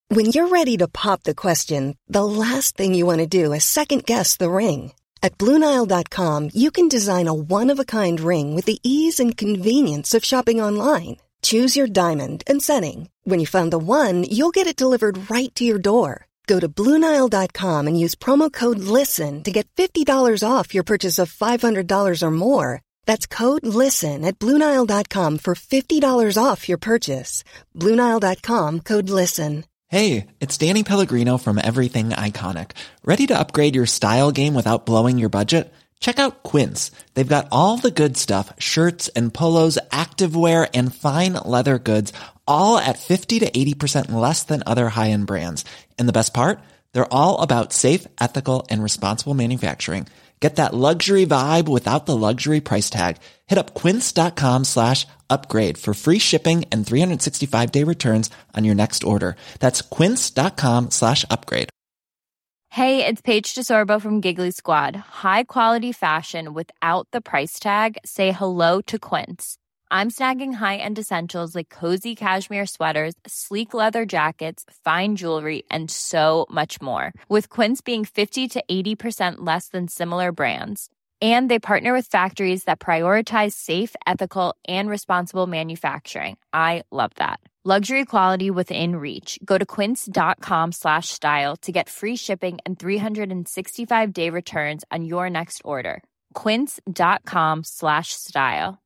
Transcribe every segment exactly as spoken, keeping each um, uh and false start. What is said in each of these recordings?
When you're ready to pop the question, the last thing you want to do is second-guess the ring. At Blue Nile dot com, you can design a one-of-a-kind ring with the ease and convenience of shopping online. Choose your diamond and setting. When you find the one, you'll get it delivered right to your door. Go to Blue Nile dot com and use promo code LISTEN to get fifty dollars off your purchase of five hundred dollars or more. That's code LISTEN at Blue Nile dot com for fifty dollars off your purchase. Blue Nile dot com, code LISTEN. Hey, it's Danny Pellegrino from Everything Iconic. Ready to upgrade your style game without blowing your budget? Check out Quince. They've got all the good stuff, shirts and polos, activewear, and fine leather goods, all at fifty to eighty percent less than other high-end brands. And the best part? They're all about safe, ethical, and responsible manufacturing. Get that luxury vibe without the luxury price tag. Hit up quince.com slash upgrade for free shipping and three sixty-five day returns on your next order. That's quince.com slash upgrade. Hey, it's Paige DeSorbo from Giggly Squad. High quality fashion without the price tag. Say hello to Quince. I'm snagging high-end essentials like cozy cashmere sweaters, sleek leather jackets, fine jewelry, and so much more. With Quince being fifty to eighty percent less than similar brands. And they partner with factories that prioritize safe, ethical, and responsible manufacturing. I love that. Luxury quality within reach. Go to quince.com slash style to get free shipping and three sixty-five day returns on your next order. Quince.com slash style.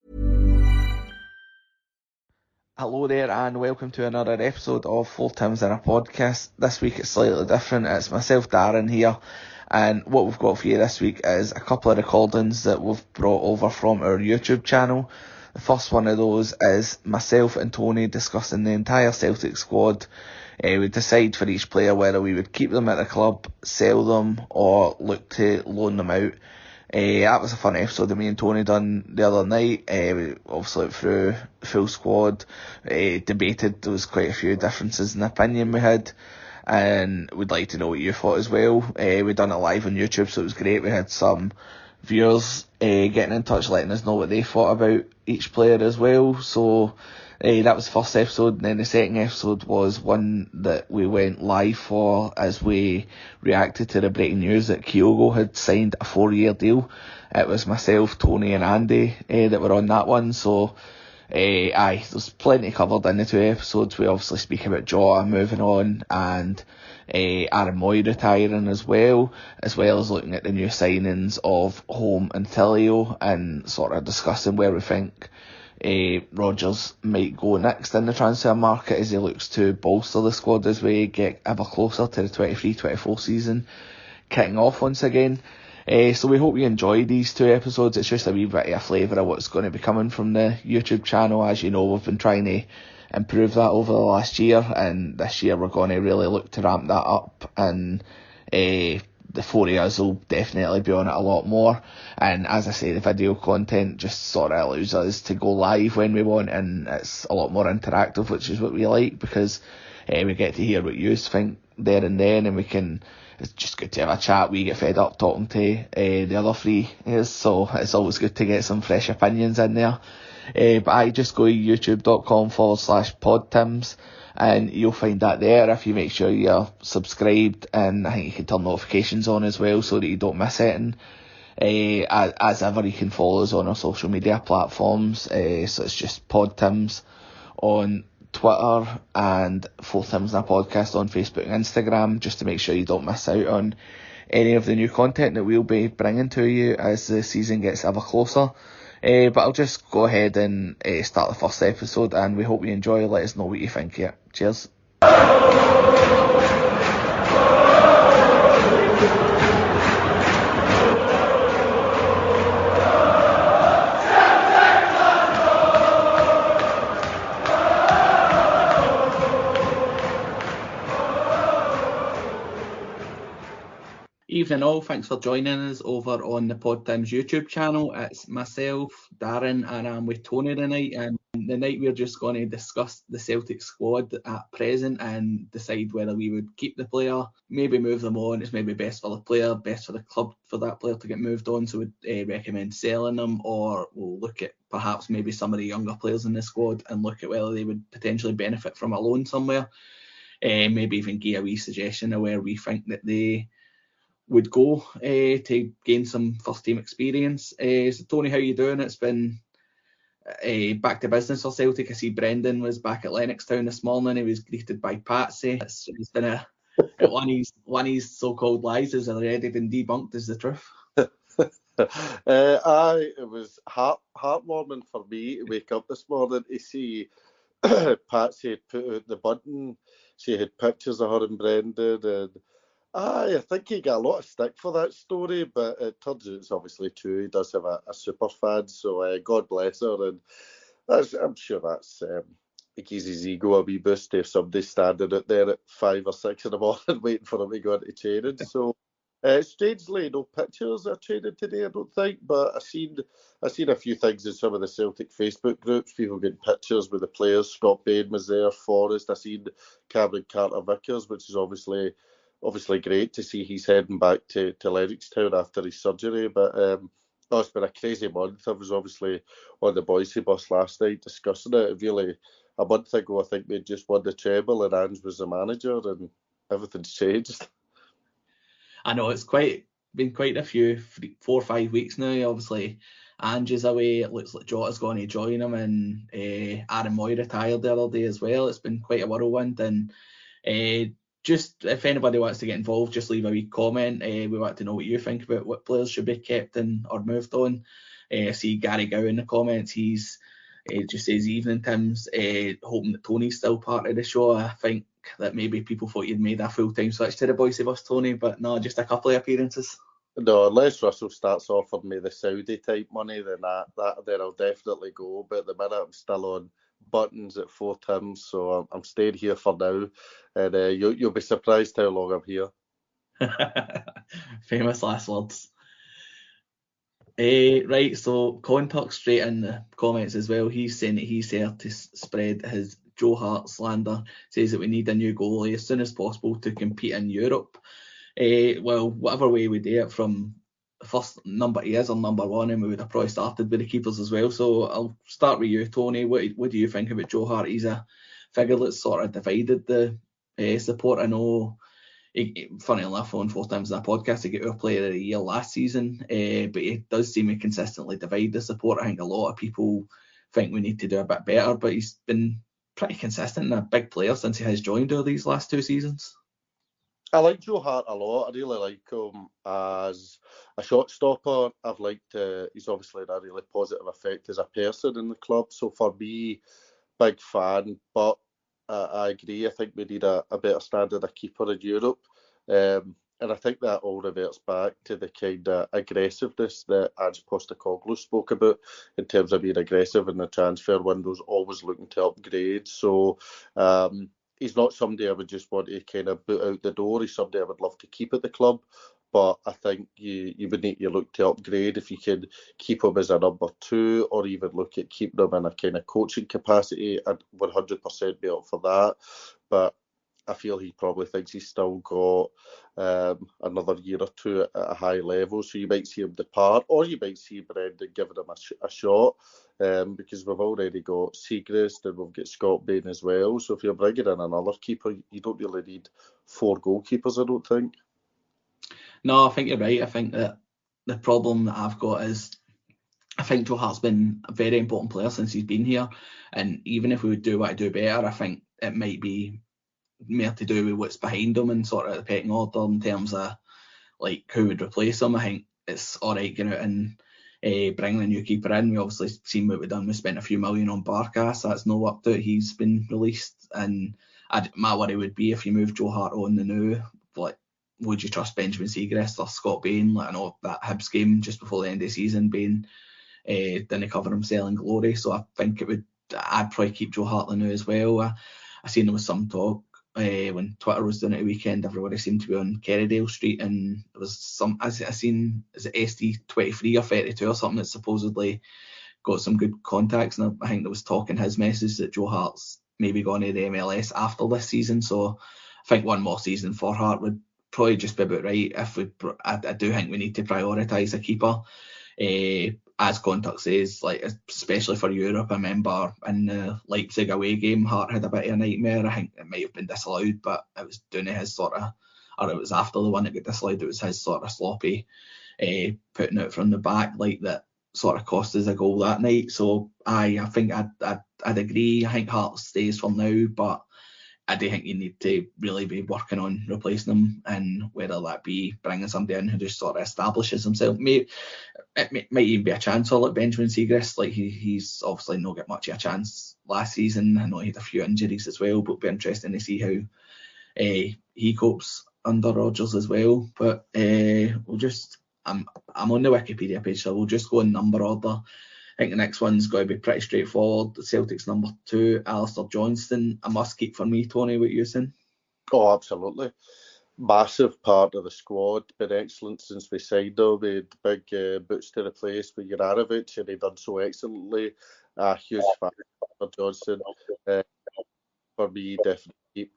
Hello there and welcome to another episode of Four Tims in a Podcast. This week it's slightly different. It's myself, Darren, here, and what we've got for you this week is a couple of recordings that we've brought over from our YouTube channel. The first one of those is myself and Tony discussing the entire Celtic squad. Uh, we decide for each player whether we would keep them at the club, sell them, or look to loan them out. Uh, that was a fun episode that me and Tony done the other night. Uh, we obviously went through the full squad, uh, debated. There was quite a few differences in opinion we had, and we'd like to know what you thought as well. Uh, we done it live on YouTube, so it was great. We had some viewers uh, getting in touch, letting us know what they thought about each player as well. So uh, that was the first episode, and then the second episode was one that we went live for as we reacted to the breaking news that Kyogo had signed a four-year deal. It was myself, Tony and Andy uh, that were on that one. So uh, aye, there's plenty covered in the two episodes. We obviously speak about Jota moving on and uh, Aaron Moy retiring as well, as well as looking at the new signings of Holm and Tillio and sort of discussing where we think Uh, Rodgers might go next in the transfer market as he looks to bolster the squad as we get ever closer to the twenty-three twenty-four season kicking off once again. Uh, so we hope you enjoy these two episodes. It's just a wee bit of a flavour of what's going to be coming from the YouTube channel. As you know, we've been trying to improve that over the last year, and this year we're going to really look to ramp that up, and uh, the four of us will definitely be on it a lot more. And as I say, the video content just sort of allows us to go live when we want, and it's a lot more interactive, which is what we like, because uh, we get to hear what you think there and then, and we can, it's just good to have a chat. We get fed up talking to uh, the other three, is so it's always good to get some fresh opinions in there. Uh, but I just go to youtube.com forward slash podtims, and you'll find that there if you make sure you're subscribed, and I think you can turn notifications on as well so that you don't miss anything. Uh, as, as ever, you can follow us on our social media platforms, uh, so it's just PodTims on Twitter and Four Tims in a Podcast on Facebook and Instagram, just to make sure you don't miss out on any of the new content that we'll be bringing to you as the season gets ever closer. Uh, but I'll just go ahead and uh, start the first episode, and we hope you enjoy. Let us know what you think here. Cheers. Evening all, thanks for joining us over on the Pod Tims YouTube channel. It's myself, Darren, and I'm with Tony tonight, and tonight we're just going to discuss the Celtic squad at present and decide whether we would keep the player, maybe move them on. It's maybe best for the player, best for the club for that player to get moved on, so we'd uh, recommend selling them, or we'll look at perhaps maybe some of the younger players in the squad and look at whether they would potentially benefit from a loan somewhere. uh, maybe even give a wee suggestion of where we think that they would go uh, to gain some first team experience. Uh, so Tony, how you doing? It's been uh, back to business for Celtic. I see Brendan was back at Lennoxtown this morning. He was greeted by Patsy. It's, it's been a one of his one of his so-called lies has already been debunked as the truth. uh, aye, it was heart heartwarming for me to wake up this morning to see Patsy had put out the button. She had pictures of her and Brendan, and aye, I think he got a lot of stick for that story, but it turns out it's obviously true. He does have a, a super fan, so uh, God bless her, and that's, I'm sure that's um, it gives his ego a wee boost if somebody's standing out there at five or six in the morning waiting for him to go into training. So uh, strangely, no pictures are training today, I don't think, but I seen I seen a few things in some of the Celtic Facebook groups. People getting pictures with the players. Scott Bain was there, Forrest. I seen Cameron Carter-Vickers, which is obviously obviously great to see he's heading back to, to Lennoxtown after his surgery. But um, oh, it's been a crazy month. I was obviously on the Boise bus last night discussing it. Really, a month ago, I think we just won the treble and Ange was the manager, and everything's changed. I know it's quite been quite a few, three, four or five weeks now. Obviously, Ange is away. It looks like Jota's going to join him, and uh, Aaron Moy retired the other day as well. It's been quite a whirlwind, and uh, just if anybody wants to get involved, just leave a wee comment. Uh, we want to know what you think about what players should be kept in or moved on. Uh, I see Gary Gow in the comments. He's uh, just says evening Tim's, uh, hoping that Tony's still part of the show. I think that maybe people thought you'd made a full-time switch to the Boise bus, Tony, but no, just a couple of appearances. No, unless Russell starts offering me the Saudi type money, then that, that then I'll definitely go. But at the minute, I'm still on buttons at four Tims, so I'm, I'm staying here for now. And uh, you, you'll be surprised how long I'm here. Famous last words. Uh, right, so Contuck straight in the comments as well. He's saying that he's here to spread his Joe Hart slander. Says that we need a new goalie as soon as possible to compete in Europe. Uh, well, whatever way we do it, from first number he is or number one, and we would have probably started with the keepers as well. So I'll start with you, Tony. What what do you think about Joe Hart? He's a figure that's sort of divided the uh, support. I know, he, funny enough, on four times in that podcast, he got our player of the year last season, uh, but he does seem to consistently divide the support. I think a lot of people think we need to do a bit better, but he's been pretty consistent and a big player since he has joined all these last two seasons. I like Joe Hart a lot. I really like him as a shot stopper. I've liked, uh, he's obviously had a really positive effect as a person in the club. So for me, big fan. But uh, I agree, I think we need a, a better standard of keeper in Europe. Um, and I think that all reverts back to the kind of aggressiveness that Ange Postecoglou spoke about in terms of being aggressive in the transfer windows, always looking to upgrade. So, um, he's not somebody I would just want to kind of boot out the door. He's somebody I would love to keep at the club. But I think you, you would need to look to upgrade if you can keep him as a number two, or even look at keeping him in a kind of coaching capacity. I'd one hundred percent be up for that. But I feel he probably thinks he's still got um, another year or two at a high level. So you might see him depart, or you might see Brendan giving him a, sh- a shot. Um, because we've already got Siegrist and we've got Scott Bain as well. So if you're bringing in another keeper, you don't really need four goalkeepers, I don't think. No, I think you're right. I think that the problem that I've got is I think Joe Hart's been a very important player since he's been here. And even if we would do what I do better, I think it might be more to do with what's behind him and sort of the pecking order in terms of like who would replace him. I think it's all right going out and Uh, bringing a new keeper in. We obviously seen what we've done. We spent a few million on Barkas. That's no worked out. He's been released, and I'd, my worry would be if you move Joe Hart on the new, like, would you trust Benjamin Siegrist or Scott Bain? Like, I know that Hibs game just before the end of the season, Bain uh, didn't cover himself in glory. So I think it would. I'd probably keep Joe Hart the new as well. I, I seen there was some talk. Uh, when Twitter was doing it at the weekend, everybody seemed to be on Kerrydale Street, and there was some, I, I seen, is it S D twenty-three or thirty-two or something that supposedly got some good contacts, and I think there was talk in his message that Joe Hart's maybe going to the M L S after this season. So I think one more season for Hart would probably just be about right. If we, I, I do think we need to prioritise a keeper. Uh, as Contact says, like especially for Europe, I remember in the Leipzig away game, Hart had a bit of a nightmare. I think it might have been disallowed, but it was doing his sort of, or it was after the one that got disallowed, it was his sort of sloppy uh, putting it from the back like that sort of cost us a goal that night. So I, I think I'd, I'd, I'd agree. I think Hart stays for now, but I do think you need to really be working on replacing him, and whether that be bringing somebody in who just sort of establishes himself. Maybe it may, might even be a chance for like Benjamin Siegrist. Like he, he's obviously not got much of a chance last season. I know he had a few injuries as well, but it'll be interesting to see how uh, he copes under Rodgers as well. But uh, we'll just I'm I'm on the Wikipedia page, so we'll just go in number order. I think the next one's going to be pretty straightforward. The Celtics number two, Alistair Johnston. A must keep for me, Tony. What you saying? Oh, absolutely. Massive part of the squad. Been excellent since we signed him. We had big uh, boots to replace with Juranovic, and he done so excellently. A uh, huge fan of Johnston. Uh, for me, definitely keep.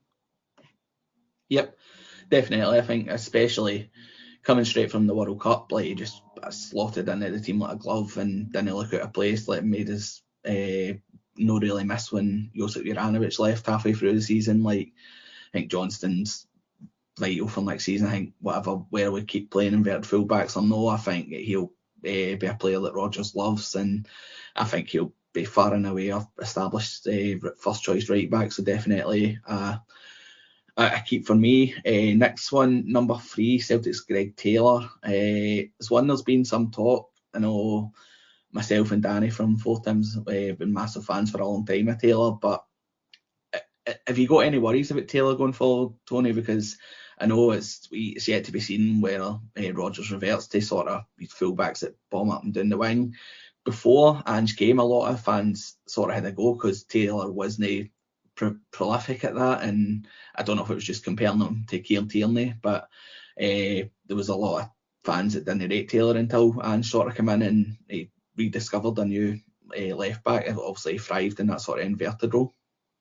Yep, definitely. I think especially coming straight from the World Cup, like he just slotted into the team like a glove and didn't look out of place. Like made us uh, no really miss when Josip Juranovic left halfway through the season. Like I think Johnston's vital for next season. I think whatever where we keep playing inverted fullbacks or no, I think he'll uh, be a player that Rodgers loves, and I think he'll be far and away our established uh, first choice right back. So definitely uh, I keep for me. Uh, next one, number three, Celtic's Greg Taylor. Uh, it's one there's been some talk. I know myself and Danny from Four Tims have uh, been massive fans for a long time of Taylor, but uh, have you got any worries about Taylor going forward, Tony? Because I know it's it's yet to be seen where uh, Rodgers reverts to sort of these fullbacks that bomb up and down the wing. Before Ange came, a lot of fans sort of had a go because Taylor wasn't Pro- prolific at that, and I don't know if it was just comparing him to Kieran Tierney, but uh, there was a lot of fans that didn't rate Taylor until Ange sort of came in and he rediscovered a new uh, left back. Obviously, he thrived in that sort of inverted role.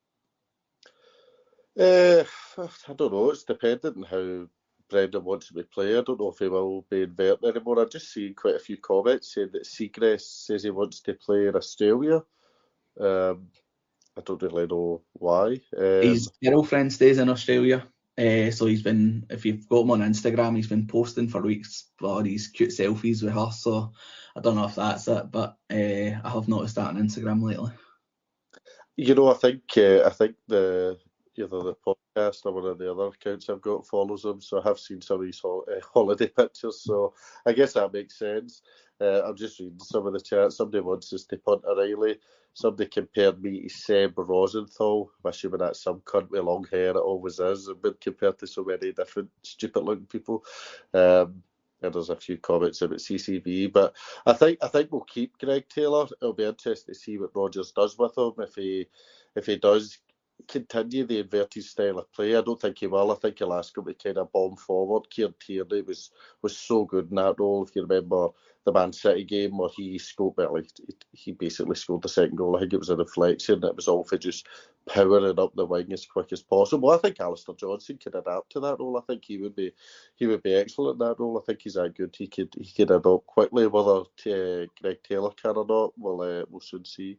Uh, I don't know. It's dependent on how Brendan wants to be played. I don't know if he will be inverted anymore. I've just seen quite a few comments saying that Siegrist says he wants to play in Australia. Um, I don't really know why. Um, His girlfriend stays in Australia, uh, so he's been, if you've got him on Instagram, he's been posting for weeks for these cute selfies with her, so I don't know if that's it, but uh, I have noticed that on Instagram lately. You know, I think uh, I think the either the podcast or one of the other accounts I've got follows him, so I have seen some of his ho- uh, holiday pictures, so I guess that makes sense. Uh, I'm just reading some of the chat. Somebody wants us to punt O'Reilly. Somebody compared me to Seb Rosenthal. I'm assuming that's some cunt with long hair. It always is. I've been compared to so many different stupid-looking people. Um, and there's a few comments about C C V. But I think I think we'll keep Greg Taylor. It'll be interesting to see what Rodgers does with him. If he if he does continue the inverted style of play, I don't think he will. I think he'll ask him to kind of bomb forward. Kieran Tierney was was so good in that role. If you remember the Man City game where he scored, well, like, he basically scored the second goal. I think it was a deflection. It was all for just powering up the wing as quick as possible. I think Alistair Johnston could adapt to that role. I think he would be he would be excellent in that role. I think he's that good. He could he could adapt quickly. Whether uh, Greg Taylor can or not, we'll uh, we'll soon see.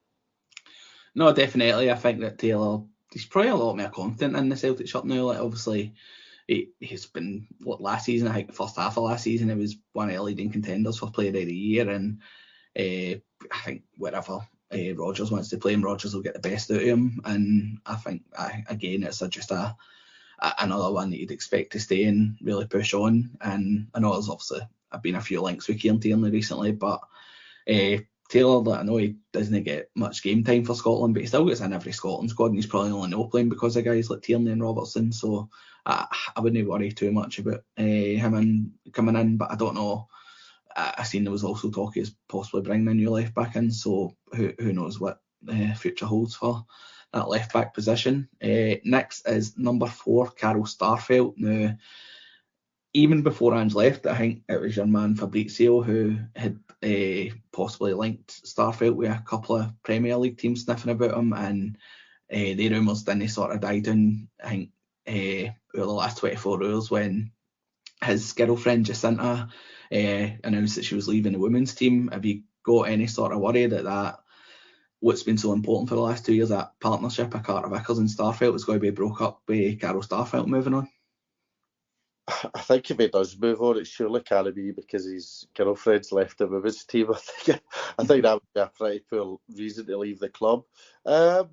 No, definitely. I think that Taylor, he's probably a lot more confident in the Celtic shirt now. Like, obviously, he, he's been, what, last season, I think the first half of last season, he was one of the leading contenders for Player of the Year. And uh, I think wherever uh, Rodgers wants to play him, Rodgers will get the best out of him. And I think, I, again, it's a, just a, a another one that you'd expect to stay and really push on. And I know there's obviously I've been a few links with Kieran Tierney recently, but uh, Taylor, I know he doesn't get much game time for Scotland, but he still gets in every Scotland squad, and he's probably only not playing because of guys like Tierney and Robertson. So I, I wouldn't worry too much about uh, him in, coming in. But I don't know. I, I seen there was also talk of possibly bringing a new left back in. So who who knows what the uh, future holds for that left back position. Uh, next is number four, Carl Starfelt. Now, even before Ange left, I think it was your man Fabrizio who had uh, possibly linked Starfelt with a couple of Premier League teams sniffing about him, and uh, the rumours didn't sort of die down, I think, uh, over the last twenty-four hours when his girlfriend Jacinta uh, announced that she was leaving the women's team. Have you got any sort of worry that that what's been so important for the last two years, that partnership of Carter Vickers and Starfelt, is going to be broke up with Carol Starfelt moving on? I think if he does move on, it surely can't be because his girlfriend's left the women's team. I think I think that would be a pretty poor reason to leave the club. Um,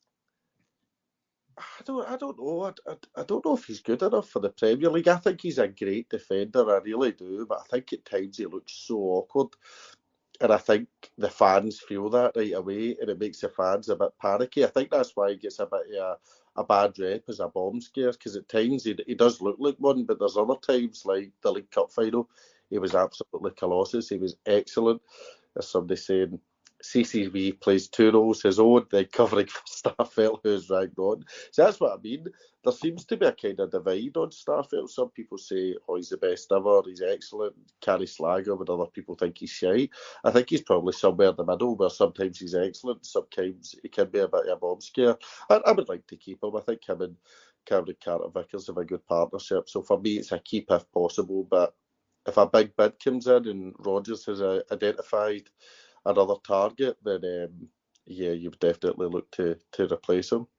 I don't, I don't know. I, I, I don't know if he's good enough for the Premier League. I think he's a great defender, I really do. But I think at times he looks so awkward, and I think the fans feel that right away, and it makes the fans a bit panicky. I think that's why he gets a bit of a, a bad rep as a bomb scare, because at times he, he does look like one, but there's other times, like the League Cup final, he was absolutely colossus. He was excellent. There's somebody saying C C V plays two roles, his own, then covering for Starfelt, who's ranked on. So that's what I mean. There seems to be a kind of divide on Starfelt. Some people say, oh, he's the best ever, he's excellent, carry slagger, but other people think he's shy. I think he's probably somewhere in the middle, where sometimes he's excellent, sometimes he can be a bit of a bomb scare. I, I would like to keep him. I think him and Cameron Carter Vickers have a good partnership. So for me, it's a keep if possible. But if a big bid comes in and Rodgers has uh, identified another target, then um, yeah, you've definitely looked to to replace him.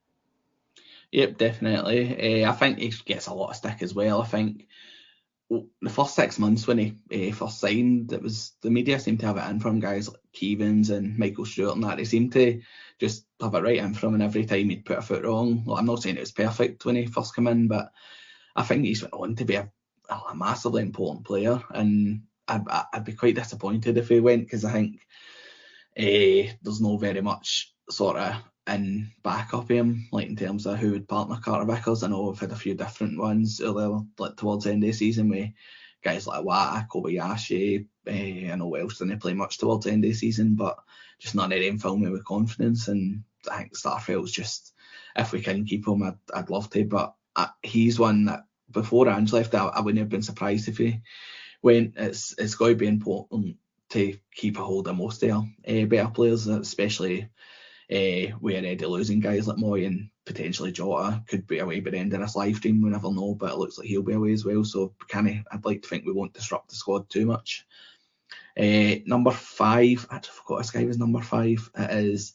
Yep, definitely. Uh, I think he gets a lot of stick as well. I think the first six months when he uh, first signed, it was the media seemed to have it in from guys like Keevans and Michael Stewart and that. They seemed to just have it right in from him, and every time he'd put a foot wrong. Well, I'm not saying it was perfect when he first came in, but I think he's went on to be a, a massively important player, and I'd, I'd be quite disappointed if he went, because I think uh, there's no very much sort of in backup of him, like in terms of who would partner Carter Vickers. I know we've had a few different ones earlier, like towards the end of the season, with guys like Wata, Kobayashi. Uh, I know Welsh didn't play much towards the end of the season, but just none of them fill me with confidence. And I think Starfelt's just, if we can keep him, I'd, I'd love to. But I, he's one that before Ange left, I, I wouldn't have been surprised if he went. It's it's going to be important to keep a hold of most of their uh, better players, especially Uh, we're already losing guys like Moy, and potentially Jota could be away by the end of this lifetime. We never know, but it looks like he'll be away as well. So kinda, I'd like to think we won't disrupt the squad too much. Uh, number five, I just forgot this guy was number five. It is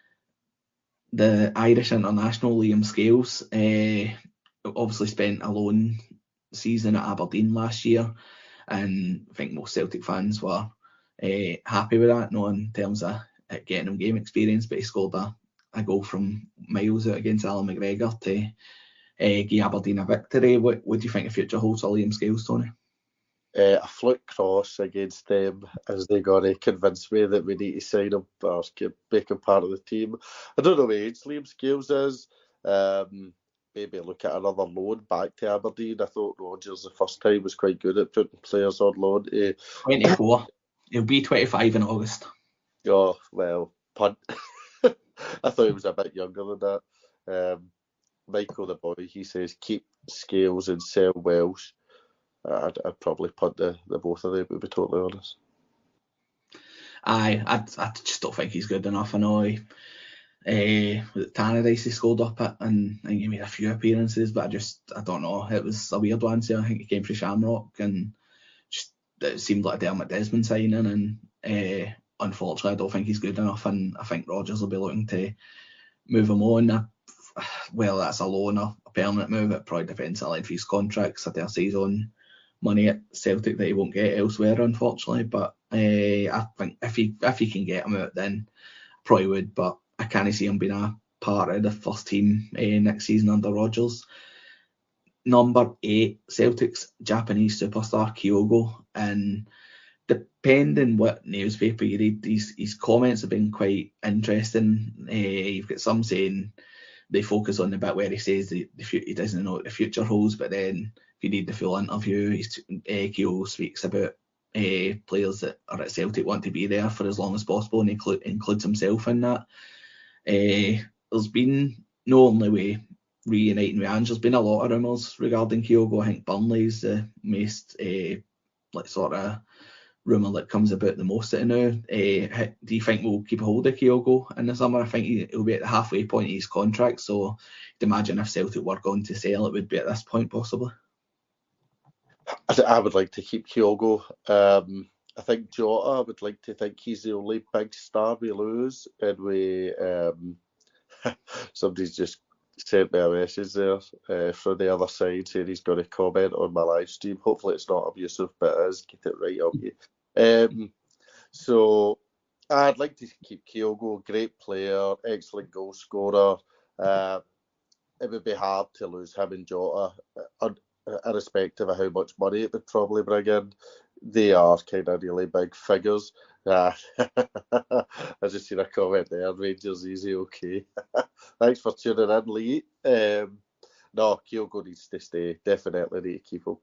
the Irish international Liam Scales. Uh, obviously spent a loan season at Aberdeen last year, and I think most Celtic fans were uh, happy with that, not in terms of at getting him game experience, but he scored a, a goal from miles out against Alan McGregor to uh, give Aberdeen a victory. What, what do you think the future holds for Liam Scales, Tony? Uh, a fluke cross against them as they got to convince me that we need to sign him or make him part of the team. I don't know what age Liam Scales is. Um, maybe look at another loan back to Aberdeen. I thought Rodgers the first time was quite good at putting players on loan. To... twenty-four. He'll be twenty-five in August. Oh, well, punt. I thought he was a bit younger than that. Um, Michael the boy, he says keep Scales and sell Welsh. I'd, I'd probably punt the, the both of them, to be totally honest. Aye, I, I just don't think he's good enough. I know he, uh, with Tannadice he scored up it, and I think he made a few appearances, but I just, I don't know. It was a weird one. So I think he came from Shamrock, and just it seemed like a Dermot Desmond signing, and uh, unfortunately, I don't think he's good enough, and I think Rodgers will be looking to move him on. Well, that's a loan or a permanent move. It probably depends on the length of his contracts. I dare say he's on money at Celtic that he won't get elsewhere, unfortunately. But uh, I think if he if he can get him out, then I probably would. But I can't see him being a part of the first team uh, next season under Rodgers. Number eight, Celtic's Japanese superstar Kyogo, and depending what newspaper you read, his, his comments have been quite interesting. Uh, you've got some saying they focus on the bit where he says the, the he doesn't know what the future holds, but then if you read the full interview, he's, uh, Kyogo speaks about uh, players that are at Celtic want to be there for as long as possible, and include, includes himself in that. Uh, there's been, not only with reuniting with Ange, there's been a lot of rumours regarding Kyogo. I think Burnley's the most uh, like sort of rumour that comes about the most at now. Uh, do you think we'll keep a hold of Kyogo in the summer? I think he'll be at the halfway point of his contract, so you'd imagine if Celtic were going to sell, it would be at this point possibly. I, I would like to keep Kyogo. Um, I think Jota, I would like to think he's the only big star we lose. And we, um, somebody's just sent me a message there uh, from the other side saying he's going to comment on my live stream. Hopefully it's not abusive, but it is. Get it right up you. Um, so I'd like to keep Kyogo, great player, excellent goal scorer. Uh, it would be hard to lose him and Jota, uh, irrespective of how much money it would probably bring in. They are kind of really big figures. Uh, I just seen a comment there. Rangers easy, okay. Thanks for tuning in, Lee. Um, no, Kyogo needs to stay. Definitely need to keep him.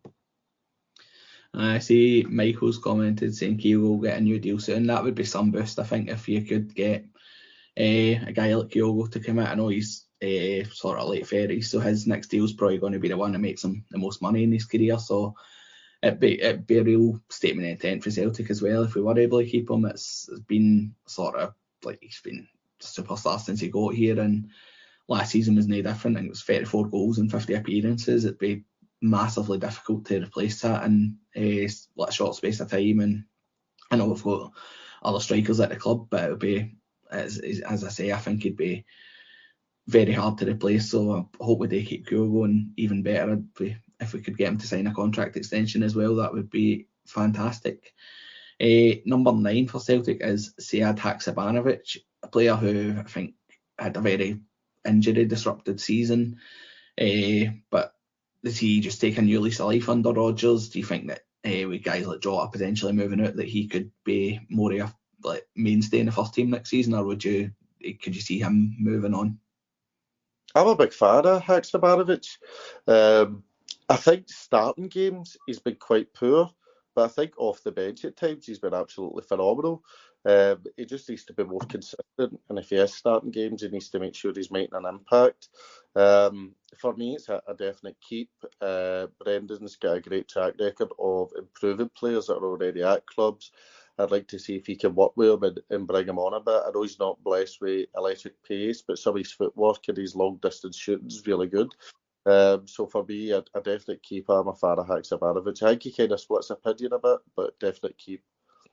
I see Michael's commented saying Kyogo will get a new deal soon. That would be some boost, I think, if you could get uh, a guy like Kyogo to come out. I know he's uh, sort of late fairies, so his next deal's probably going to be the one that makes him the most money in his career. So it'd be, it'd be a real statement of intent for Celtic as well if we were able to keep him. It's, it's been sort of like he's been a superstar since he got here, and last season was no different. I think it was thirty-four goals and fifty appearances. It'd be massively difficult to replace that in a uh, short space of time. And I know we've got other strikers at the club, but it would be, as, as I say, I think he'd be very hard to replace. So I hope we do keep Kyogo, and even better if we, if we could get him to sign a contract extension as well. That would be fantastic. Uh, number nine for Celtic is Sead Haksabanovic, a player who I think had a very injury disrupted season, uh, but does he just take a new lease of life under Rodgers? Do you think that uh, with guys like Jota potentially moving out, that he could be more of a like, mainstay in the first team next season, or would you could you see him moving on? I'm a big fan of Haksabanovic. Um, I think starting games he's been quite poor, but I think off the bench at times he's been absolutely phenomenal. Um, he just needs to be more consistent, and if he is starting games, he needs to make sure he's making an impact. Um, for me, it's a, a definite keep. Uh, Brendan's got a great track record of improving players that are already at clubs. I'd like to see if he can work with him and, and bring him on a bit. I know he's not blessed with electric pace, but some of his footwork and his long distance shooting is really good. Um, so for me, a, a definite keep. I'm a fan of Haksabanovic. I think he kind of splits opinion a bit, but definite keep.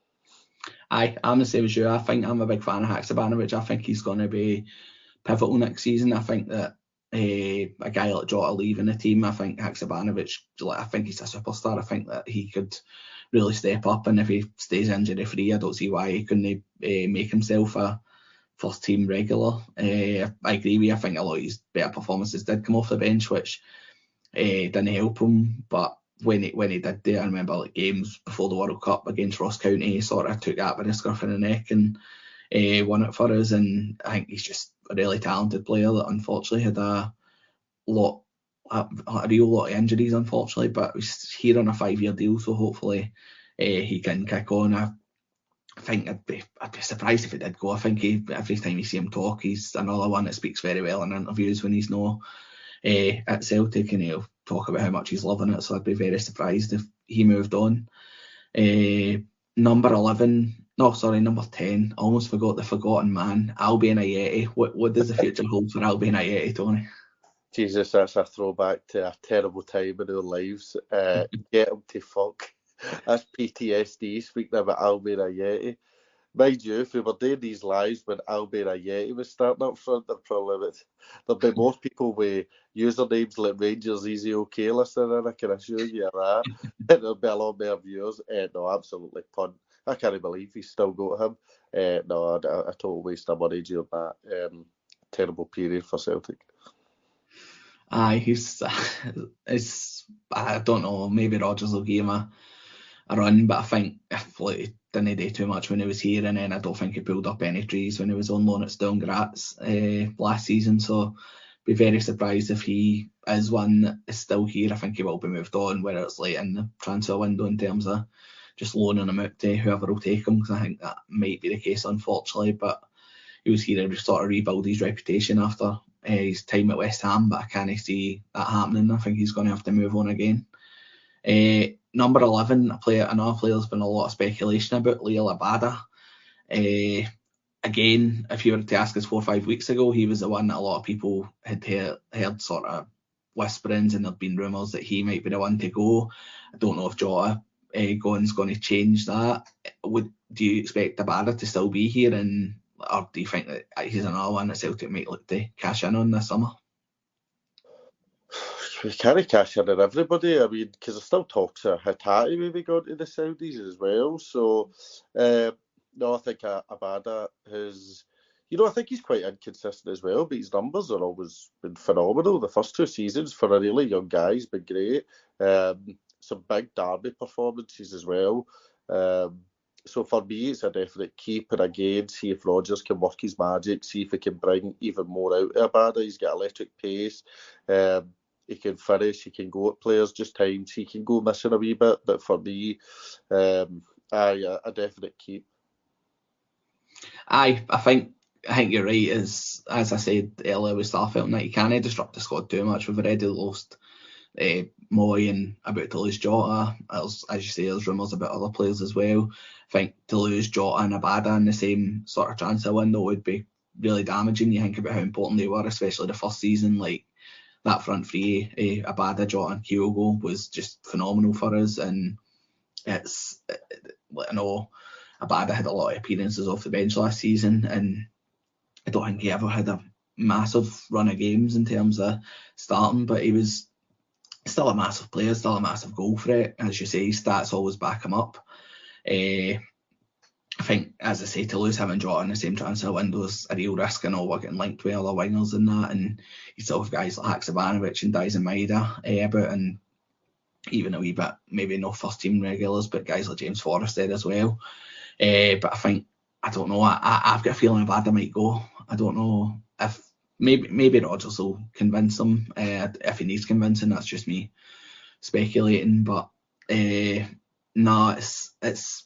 Aye, I'm the same as you. I think I'm a big fan of Haksabanovic. I think he's going to be pivotal next season. I think that uh, a guy like Jota leaving the team, I think Haksabanovic, I think he's a superstar. I think that he could really step up, and if he stays injury free, I don't see why he couldn't uh, make himself a first team regular. Uh, I agree with you. I think a lot of his better performances did come off the bench, which uh, didn't help him, but when he when he did do it, I remember like games before the World Cup against Ross County, he sort of took that by the scruff of the neck and uh, won it for us. And I think he's just a really talented player that unfortunately had a lot, a, a real lot of injuries, unfortunately. But he's here on a five-year deal, so hopefully uh, he can kick on. I, I think I'd be I'd be surprised if it did go. I think he, every time you see him talk, he's another one that speaks very well in interviews when he's not uh, at Celtic, and he'll talk about how much he's loving it. So I'd be very surprised if he moved on. Uh, number eleven, no, sorry, number ten. I almost forgot the forgotten man, Albian Ajeti. What what does the future hold for Albian Ajeti, Tony? Jesus, that's a throwback to a terrible time in our lives. Uh, get him to fuck. That's P T S D speaking about Albian Ajeti. Mind you, if we were doing these lives when Albian Ajeti was starting up front, there probably would there'd be more people with usernames like Rangers Easy OK listening, I can assure you that. And there'd be a lot more viewers. Uh, no, absolutely punt. I can't believe he's still got him. Uh, no, a, a total waste of money during that um, terrible period for Celtic. Aye, he's, it's, I don't know, maybe Rodgers will give him a, a run, but I think if like, he didn't do too much when he was here, and then I don't think he pulled up any trees when he was on loan at Sturm Graz uh, last season, so be very surprised if he is one that is still here. I think he will be moved on, whether it's late in the transfer window in terms of just loaning him out to whoever will take him, because I think that might be the case, unfortunately, but he was here to sort of rebuild his reputation after uh, his time at West Ham, but I can't see that happening. I think he's going to have to move on again. Uh, number eleven, a player, another player there's been a lot of speculation about, Liel Abada. Uh, again, if you were to ask us four or five weeks ago, he was the one that a lot of people had heard, heard sort of whisperings and there've been rumours that he might be the one to go. I don't know if Jota uh, going's going to change that. Would do you expect Abada to still be here, and or do you think that he's another one that Celtic might look to cash in on this summer? We can't cash in on everybody. I mean, because there's still talks of Hatate maybe going to the Saudis as well. So, uh, no, I think Abada has... You know, I think he's quite inconsistent as well, but his numbers have always been phenomenal. The first two seasons for a really young guy has been great. Um, some big derby performances as well. Um, so for me, it's a definite keep. And again, see if Rodgers can work his magic, see if he can bring even more out of Abada. He's got electric pace. Um, he can finish, he can go at players just times. He can go missing a wee bit. But for me, um, aye, a definite keep. Aye, I think I think you're right. As as I said earlier with Starfelt, that you can't disrupt the squad too much. We've already lost uh, Moy and about to lose Jota. As, as you say, there's rumours about other players as well. I think to lose Jota and Abada in the same sort of transfer window would be really damaging. You think about how important they were, especially the first season. Like that front three, uh, Abada, Jota and Kyogo was just phenomenal for us. And it's, I know Abada had a lot of appearances off the bench last season, and I don't think he ever had a massive run of games in terms of starting, but he was still a massive player, still a massive goal threat. As you say, stats always back him up. Uh, I think, as I say, to lose him and Jota in the same transfer window is a real risk. I know we're getting linked with other wingers and that, and you still have guys like Haksabanovic and Daizen Maeda uh, about, and even a wee bit, maybe no first team regulars, but guys like James Forrest there as well. Uh, but I think, I don't know, I, I, I've got a feeling Abada might go. I don't know if maybe maybe Rodgers will convince him. Uh, if he needs convincing, that's just me speculating. But uh, no, it's it's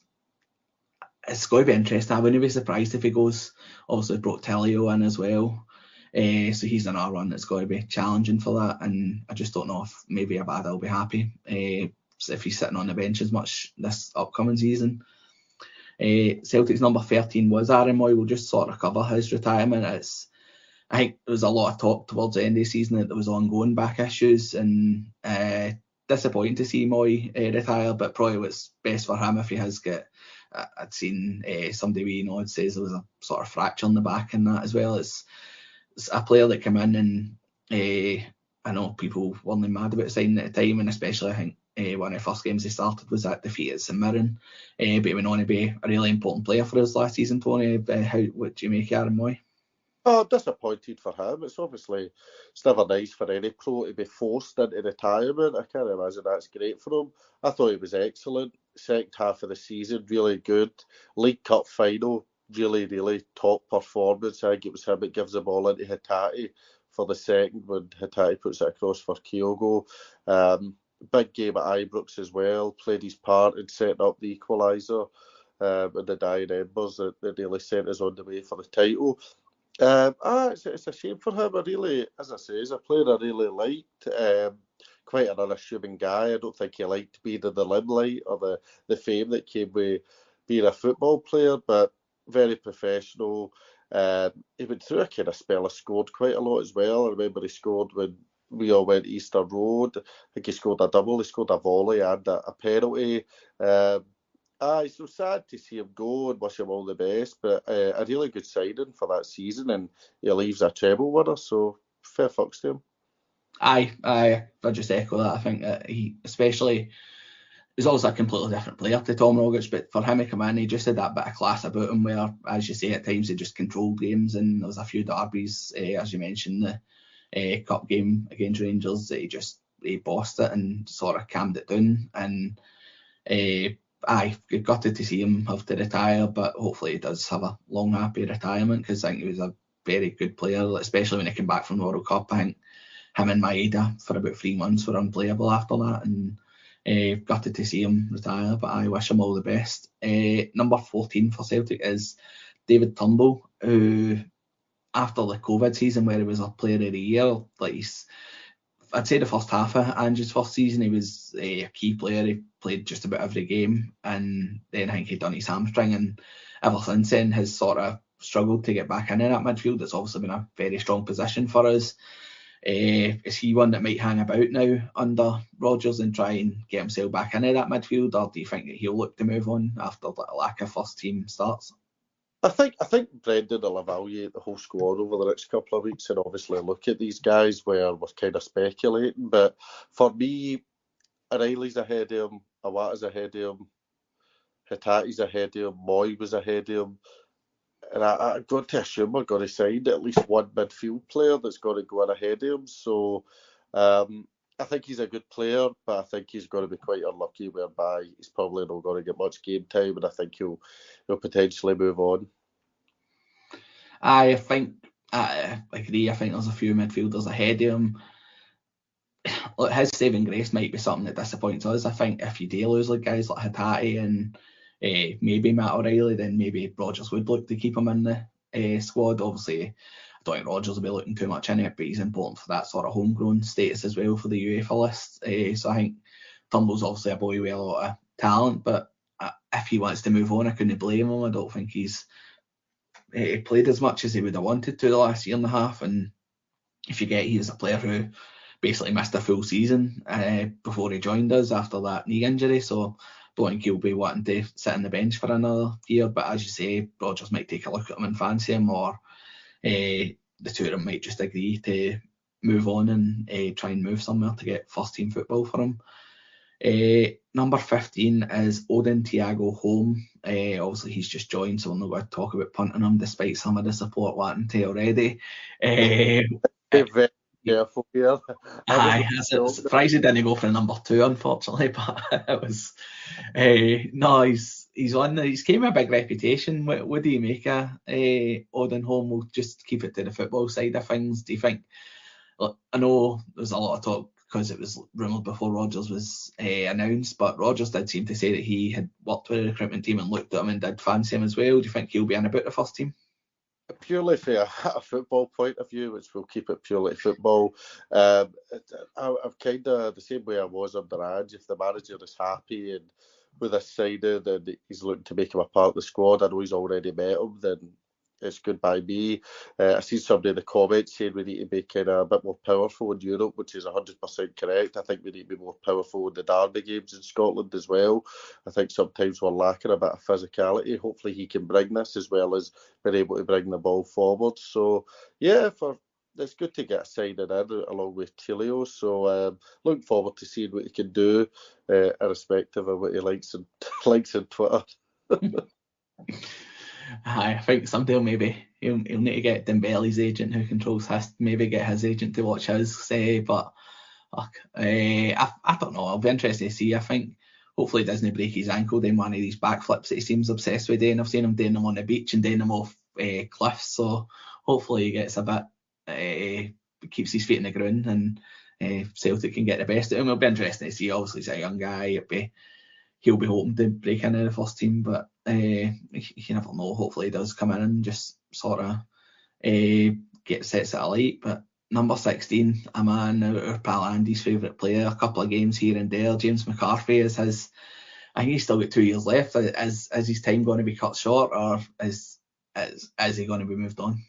it's going to be interesting. I wouldn't be surprised if he goes. Obviously, brought Telio in as well, uh, so he's another one that's going to be challenging for that. And I just don't know if maybe Abada will be happy uh, if he's sitting on the bench as much this upcoming season. Uh, Celtic's number thirteen was Aaron Moy. We'll just sort of cover his retirement. It's, I think there was a lot of talk towards the end of the season that there was ongoing back issues, and uh, disappointing to see Moy uh, retire, but probably what's best for him if he has got, uh, I'd seen uh, somebody we know says there was a sort of fracture in the back and that as well. It's, it's a player that came in and uh, I know people weren't mad about signing at the time, and especially I think Uh, one of the first games he started was that defeat at St Mirren, uh, but he went on to be a really important player for us last season. Tony, uh, how what do you make of Aaron Moy? Oh, disappointed for him. It's obviously it's never nice for any pro to be forced into retirement. I can't imagine that's great for him. I thought he was excellent. Second half of the season, really good. League Cup final, really, really top performance. I think it was him that gives the ball into Hatate for the second when Hatate puts it across for Kyogo. Um, Big game at Ibrox as well, played his part in setting up the equaliser um, and the dying embers that, that nearly sent us on the way for the title. Um, ah, it's, it's a shame for him. I really, as I say, he's a player I really liked. Um, quite an unassuming guy. I don't think he liked being in the limelight or the, the fame that came with being a football player, but very professional. Um, he went through a kind of spell of scored quite a lot as well. I remember he scored when we all went Easter Road. I think he scored a double, he scored a volley and a, a penalty. Um, aye, so sad to see him go and wish him all the best, but uh, a really good signing for that season, and he leaves a treble winner, so fair fucks to him. Aye, aye, I just echo that. I think that he, especially, he's always a completely different player to Tom Rogic, but for him to come in, he just had that bit of class about him where, as you say, at times he just controlled games, and there was a few derbies, uh, as you mentioned, the Uh, cup game against Rangers that he just he bossed it and sort of calmed it down, and uh, I gutted to see him have to retire, but hopefully he does have a long happy retirement, because I think he was a very good player, especially when he came back from the World Cup. I think him and Maeda for about three months were unplayable after that, and uh, gutted to see him retire, but I wish him all the best. Uh, number fourteen for Celtic is David Turnbull, who after the COVID season where he was a player of the year, like he's, I'd say the first half of Ange's first season, he was a key player. He played just about every game, and then I think he'd done his hamstring, and ever since then has sort of struggled to get back into that midfield. It's obviously been a very strong position for us. Uh, is he one that might hang about now under Rodgers and try and get himself back into that midfield, or do you think that he'll look to move on after the lack of first team starts? I think I think Brendan will evaluate the whole squad over the next couple of weeks and obviously look at these guys where we're kind of speculating. But for me, O'Reilly's ahead of him, Iwata's ahead of him, Hatate's ahead of him, Moy was ahead of him. And I, I've got to assume we're going to sign at least one midfield player that's going to go in ahead of him. So um, I think he's a good player, but I think he's going to be quite unlucky whereby he's probably not going to get much game time, and I think he'll he'll potentially move on. I think I agree. I think there's a few midfielders ahead of him. Look, his saving grace might be something that disappoints us. I think if you do lose like guys like Hatate and uh, maybe Matt O'Reilly, then maybe Rodgers would look to keep him in the uh, squad. Obviously, I don't think Rodgers will be looking too much in it, but he's important for that sort of homegrown status as well for the UEFA list. Uh, so I think Turnbull's obviously a boy with a lot of talent, but uh, if he wants to move on, I couldn't blame him. I don't think he's uh, played as much as he would have wanted to the last year and a half. And if you get, he was a player who basically missed a full season uh, before he joined us after that knee injury. So don't think he'll be wanting to sit on the bench for another year. But as you say, Rodgers might take a look at him and fancy him, or uh, the two of them might just agree to move on and uh, try and move somewhere to get first team football for him. Uh, number fifteen is Odin Thiago Holm. Uh, obviously, he's just joined, so we're not going to talk about punting him despite some of the support wanting to already. Uh, very careful here. Aye, it's surprised he didn't go for number two, unfortunately, but it was uh, no, he's he's on. He's came with a big reputation. What, what do you make of uh, Odin Holm? We'll just keep it to the football side of things. Do you think? Look, I know there's a lot of talk because it was rumoured before Rodgers was uh, announced, but Rodgers did seem to say that he had worked with the recruitment team and looked at him and did fancy him as well. Do you think he'll be in about the first team? Purely from a, a football point of view, which we'll keep it purely football, um, I, I'm kind of the same way I was under Ange. If the manager is happy and with a signing and he's looking to make him a part of the squad, I know he's already met him, then it's good by me. Uh, I see somebody in the comments saying we need to be kind of a bit more powerful in Europe, which is one hundred percent correct. I think we need to be more powerful in the derby games in Scotland as well. I think sometimes we're lacking a bit of physicality. Hopefully he can bring this as well as being able to bring the ball forward. So, yeah, for it's good to get a signing in along with Tilio. So, um, looking forward to seeing what he can do, uh, irrespective of what he likes and likes on Twitter. I think someday maybe he'll, he'll need to get Dembele's agent who controls his, maybe get his agent to watch his say, but look, uh, I, I don't know, I'll be interested to see. I think hopefully he doesn't break his ankle doing one of these backflips that he seems obsessed with doing. I've seen him doing them on the beach and doing them off uh, cliffs, so hopefully he gets a bit, uh, keeps his feet in the ground and uh, Celtic can get the best of him. It'll be interesting to see. Obviously he's a young guy, it'll be he'll be hoping to break into the first team, but uh, you never know. Hopefully he does come in and just sort of uh, get sets it alight. But number sixteen, a man, our pal Andy's favourite player, a couple of games here and there. James McCarthy is his, I think he's still got two years left. Is, is his time going to be cut short, or is, is, is he going to be moved on?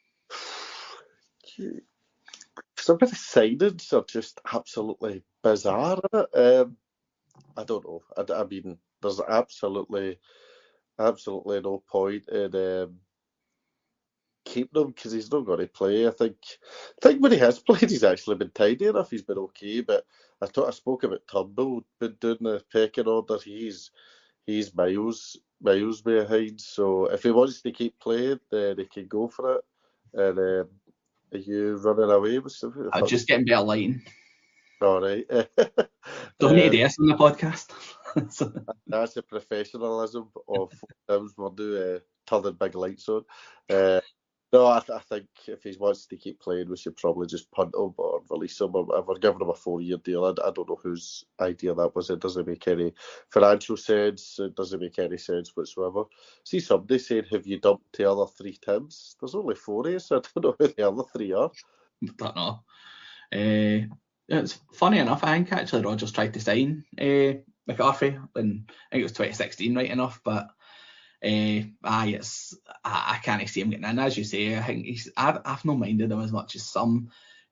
Some of the signings are just absolutely bizarre, isn't it? Um, I don't know. I, I mean, there's absolutely, absolutely no point in um, keeping him because he's not going to play. I think, I think when he has played, he's actually been tidy enough. He's been okay. But I thought I spoke about Turnbull been doing the pecking order. He's he's miles miles behind. So if he wants to keep playing, then he can go for it. And um, are you running away with something? I'm just getting better lighting. All right. Don't need this on the podcast. That's the professionalism of Tim's. We're doing uh, turning big lights on. Uh, no, I, th- I think if he wants to keep playing, we should probably just punt him or release him or whatever. Giving him a four-year deal. I, I don't know whose idea that was. It doesn't make any financial sense. It doesn't make any sense whatsoever. See somebody saying, have you dumped the other three Tims? There's only four of us. I don't know who the other three are. I don't know. Uh, It's funny enough, I think actually Rodgers tried to sign uh, McCarthy, and I think it was twenty sixteen, right enough, but uh, aye, it's, I, I can't see him getting in, as you say. I think he's, I've, I've not minded him as much as some.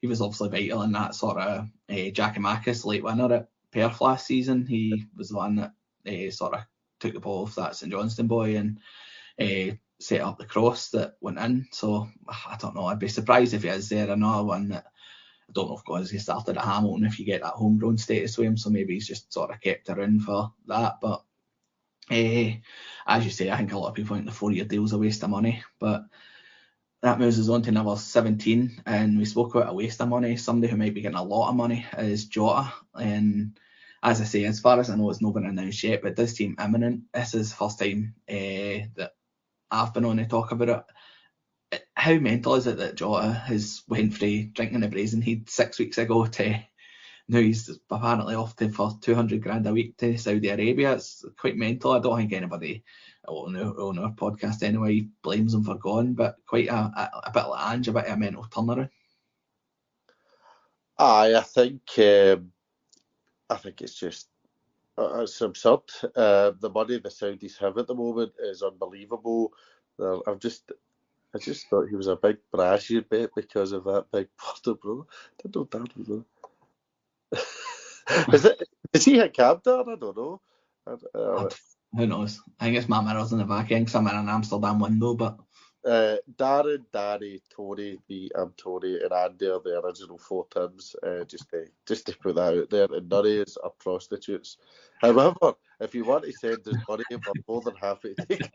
he was obviously vital in that sort of uh, Giakoumakis late winner at Perth last season. He was the one that uh, sort of took the ball off that St Johnstone boy and uh, set up the cross that went in. So I don't know, I'd be surprised if he is there. Another one that I don't know if because he started at Hamilton, if you get that homegrown status with him, so maybe he's just sort of kept around for that. But uh, as you say, I think a lot of people think the four-year deal's a waste of money, but that moves us on to number seventeen, and we spoke about a waste of money. Somebody who might be getting a lot of money is Jota, and as I say, as far as I know, it's not been announced yet, but it does seem imminent. This is the first time uh, that I've been on to talk about it. How mental is it that Jota has went from drinking the Brazenhead six weeks ago to now he's apparently off to for two hundred grand a week to Saudi Arabia? It's quite mental. I don't think anybody on our, on our podcast anyway blames him for going, but quite a, a, a bit like Ange, a bit of a mental turnaround. Aye, I think um, I think it's just uh, it's absurd. Uh, the money the Saudis have at the moment is unbelievable. Uh, I've just I just thought he was a big Brazilian bet because of that big Porto brother. I didn't know Dad was there. is it? Is he a cab dad? I don't know. I, uh, Who knows? I think it's Matt Mirrors in the back end. I'm in an Amsterdam window, but uh, Darren, Danny, Tony, me, I'm Tony, and Andy are the original four Tims. Uh, just to just to put that out there, and none of us are prostitutes. However, if you want to send us money, we're more than happy to take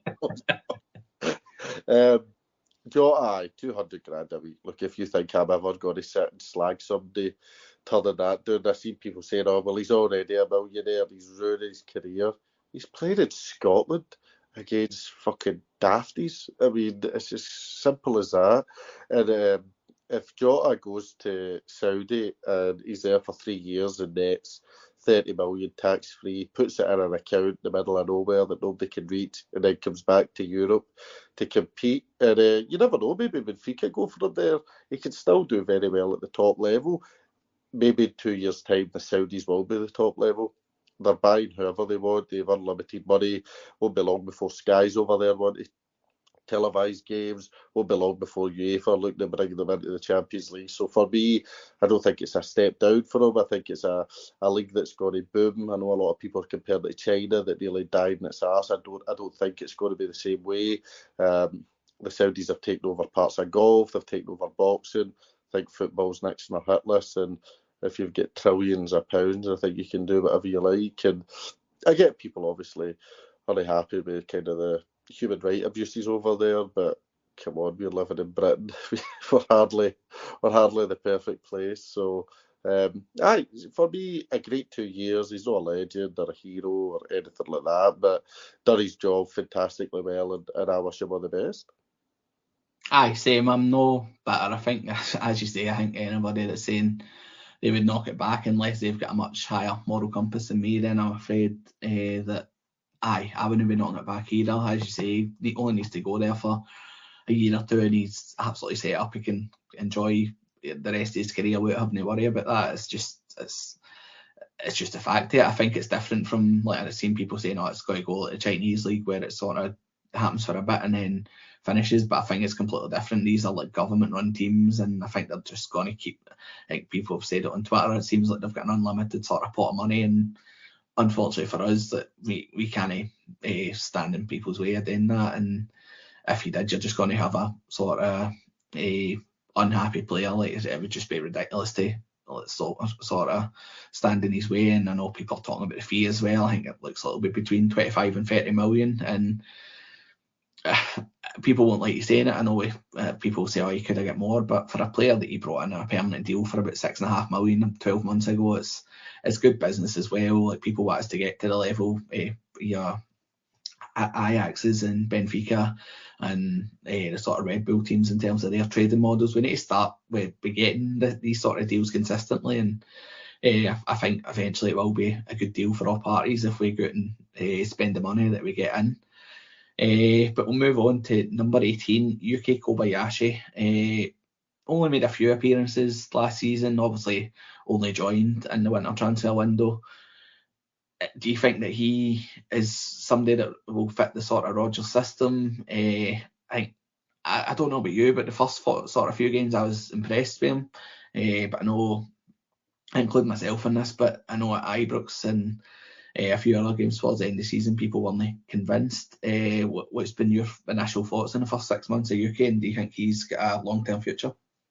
it. um, Jota, aye, two hundred grand a week. Look, if you think I'm ever going to sit and slag somebody, turning that down, I've seen people saying, oh, well, he's already a millionaire, he's ruined his career. He's played in Scotland against fucking dafties. I mean, it's as simple as that. And um, if Jota goes to Saudi and he's there for three years and nets thirty million tax-free, puts it in an account in the middle of nowhere that nobody can reach, and then comes back to Europe to compete. And uh, you never know, maybe Benfica go for him there. He can still do very well at the top level. Maybe in two years' time, the Saudis will be the top level. They're buying whoever they want. They have unlimited money. Won't be long before Sky's over there want to televise games. Won't be long before UEFA look to bring them into the Champions League. So for me, I don't think it's a step down for them. I think it's a, a league that's going to boom. I know a lot of people compare it to China that nearly died in its arse. I don't, I don't think it's going to be the same way. Um, the Saudis have taken over parts of golf. They've taken over boxing. I think football's next on their hit list, and if you've got trillions of pounds, I think you can do whatever you like. And I get people obviously are happy with kind of the human rights abuses over there, but come on, we're living in Britain. we're hardly we're hardly the perfect place. So um, aye, for me, a great two years. He's not a legend or a hero or anything like that, but done his job fantastically well, and, and I wish him all the best. Aye, same. I'm no better. I think, as you say, I think anybody that's saying they would knock it back unless they've got a much higher moral compass than me, then I'm afraid uh, that, aye, I wouldn't be knocking it back either. As you say, he only needs to go there for a year or two and he's absolutely set up. He can enjoy the rest of his career without having to worry about that. It's just, it's it's just a fact here. I think it's different from, like, I've seen people saying, oh, it's going to go like the Chinese league where it sort of happens for a bit and then finishes, but I think it's completely different. These are like government run teams, and I think they're just going to keep, like people have said it on Twitter, it seems like they've got an unlimited sort of pot of money, and unfortunately for us that we, we can't uh, stand in people's way of doing that. And if you did, you're just going to have a sort of a unhappy player. Like, it would just be ridiculous to sort of, sort of stand in his way. And I know people are talking about the fee as well. I think it looks like it'll be between twenty-five and thirty million, and people won't like you saying it. I know we, uh, people say, oh, you could have got more, but for a player that you brought in on a permanent deal for about six and a half million twelve months ago, it's it's good business as well. Like, people want us to get to the level uh, yeah, Ajax's and Benfica and uh, the sort of Red Bull teams in terms of their trading models. We need to start with getting the, these sort of deals consistently, and uh, I think eventually it will be a good deal for all parties if we go out and uh, spend the money that we get in. Uh, but we'll move on to number eighteen, Yuki Kobayashi. Uh, only made a few appearances last season, obviously only joined in the winter transfer window. Do you think that he is somebody that will fit the sort of Rodgers system? Uh, I, I don't know about you, but the first sort of few games I was impressed with him. Uh, but I know, I include myself in this, but I know at Ibrox and uh, a few other games towards the end of the season, people weren't convinced. Uh, what, what's been your initial thoughts in the first six months of U K, and do you think he's got a long-term future?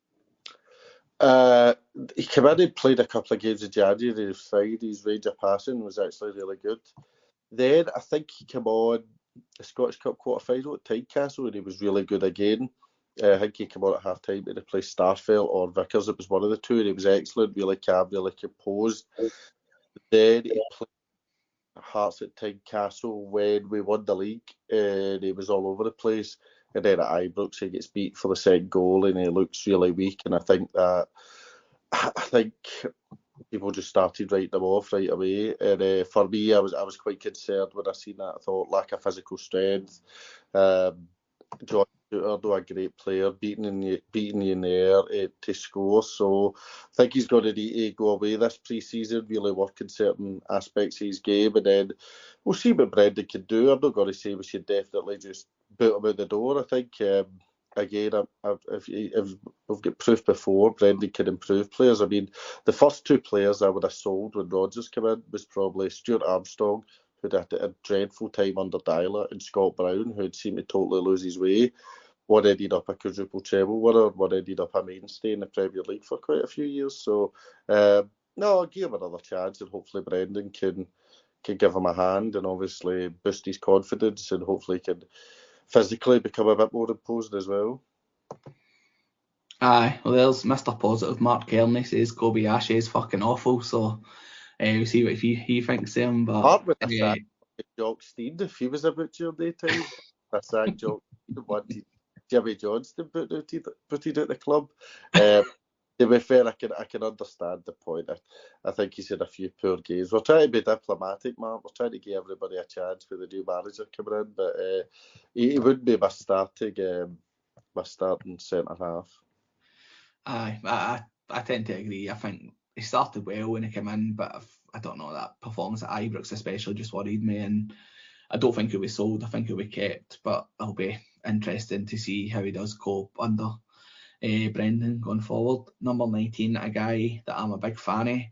Uh, he came in and played a couple of games in January. His Friday's range of passing was actually really good. Then I think he came on the Scottish Cup quarter-final at Tynecastle and he was really good again. Uh, I think he came on at half-time to replace Starfelt or Vickers. It was one of the two and he was excellent, really calm, really composed. Then he played Hearts at Tynecastle when we won the league and he was all over the place. And then at Ibrox he gets beat for the second goal and he looks really weak, and I think that I think people just started writing them off right away. And uh, for me, I was I was quite concerned when I seen that. I thought lack of physical strength. Um, John Shooter, though a great player, beating in the, beating you in the air uh, to score. So I think he's going to need to go away this pre-season, really work in certain aspects of his game, and then we'll see what Brendan can do. I'm not going to say we should definitely just boot him out the door. I think, um, again, I, I, if, if we've got proof before, Brendan can improve players. I mean, the first two players I would have sold when Rodgers came in was probably Stuart Armstrong, who'd had a dreadful time under Dyler, and Scott Brown, who'd seemed to totally lose his way. One ended up a quadruple treble winner, one ended up a mainstay in the Premier League for quite a few years. So, um, no, I'll give him another chance, and hopefully Brendan can can give him a hand and obviously boost his confidence, and hopefully can physically become a bit more imposing as well. Aye, well, there's Mister Positive. Mark Kearney says Kobayashi is fucking awful, so uh, we'll see what he, he thinks of him. But Mark would have uh, sacked Jock Stein if he was about your daytime. I sacked Jock wanted Jimmy Johnston booted, booted out the club. Um, to be fair, I can I can understand the point. I, I think he's had a few poor games. We're trying to be diplomatic, Mark. We're trying to give everybody a chance with the new manager coming in, but uh, he, he wouldn't be my starting um, my starting centre half. Aye, I, I tend to agree. I think he started well when he came in, but I've, I don't know, that performance at Ibrox especially just worried me, and I don't think he'll be sold. I think he'll be kept, but it'll be interesting to see how he does cope under uh, Brendan going forward. Number nineteen, a guy that I'm a big fan of,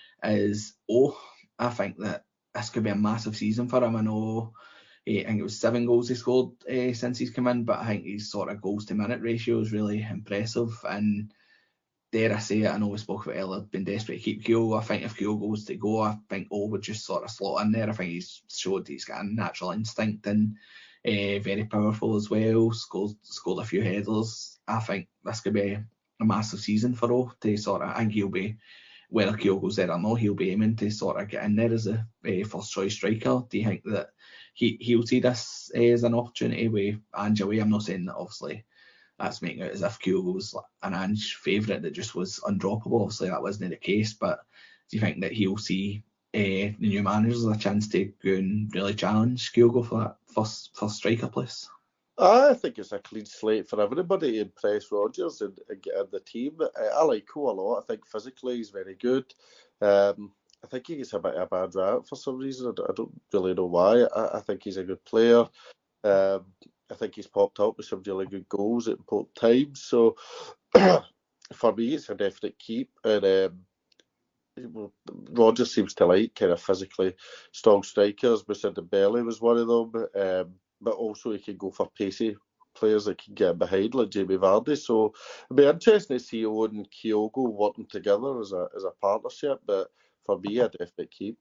is O. I think that this could be a massive season for him. I know uh, I think it was seven goals he scored uh, since he's come in, but I think his sort of goals to minute ratio is really impressive, and dare I say it, I know we spoke about earlier, been desperate to keep Kyogo. I think if Kyogo was to go, I think O would just sort of slot in there. I think he's showed he's got a natural instinct and uh, very powerful as well. Scored, scored a few headers. I think this could be a massive season for O to sort of, I think he'll be, whether Kyogo's there or not, he'll be aiming to sort of get in there as a uh, first choice striker. Do you think that he, he'll see this uh, as an opportunity with Ange away? I'm not saying that obviously that's making it as if Kyogo was an Ange favourite that just was undroppable. Obviously, that wasn't the case. But do you think that he'll see uh, the new managers as a chance to go and really challenge Kyogo for that first, first striker place? I think it's a clean slate for everybody to impress Rodgers and, and get in the team. I, I like Ko a lot. I think physically he's very good. Um, I think he gets a bit of a bad rap for some reason. I don't really know why. I, I think he's a good player. Um, I think he's popped up with some really good goals at important times. So for me, it's a definite keep. And um, Rodgers seems to like kind of physically strong strikers. Dembele was one of them. Um, but also he can go for pacey players that can get behind, like Jamie Vardy. So it'll be interesting to see Owen and Kyogo working together as a as a partnership. But for me, a definite keep.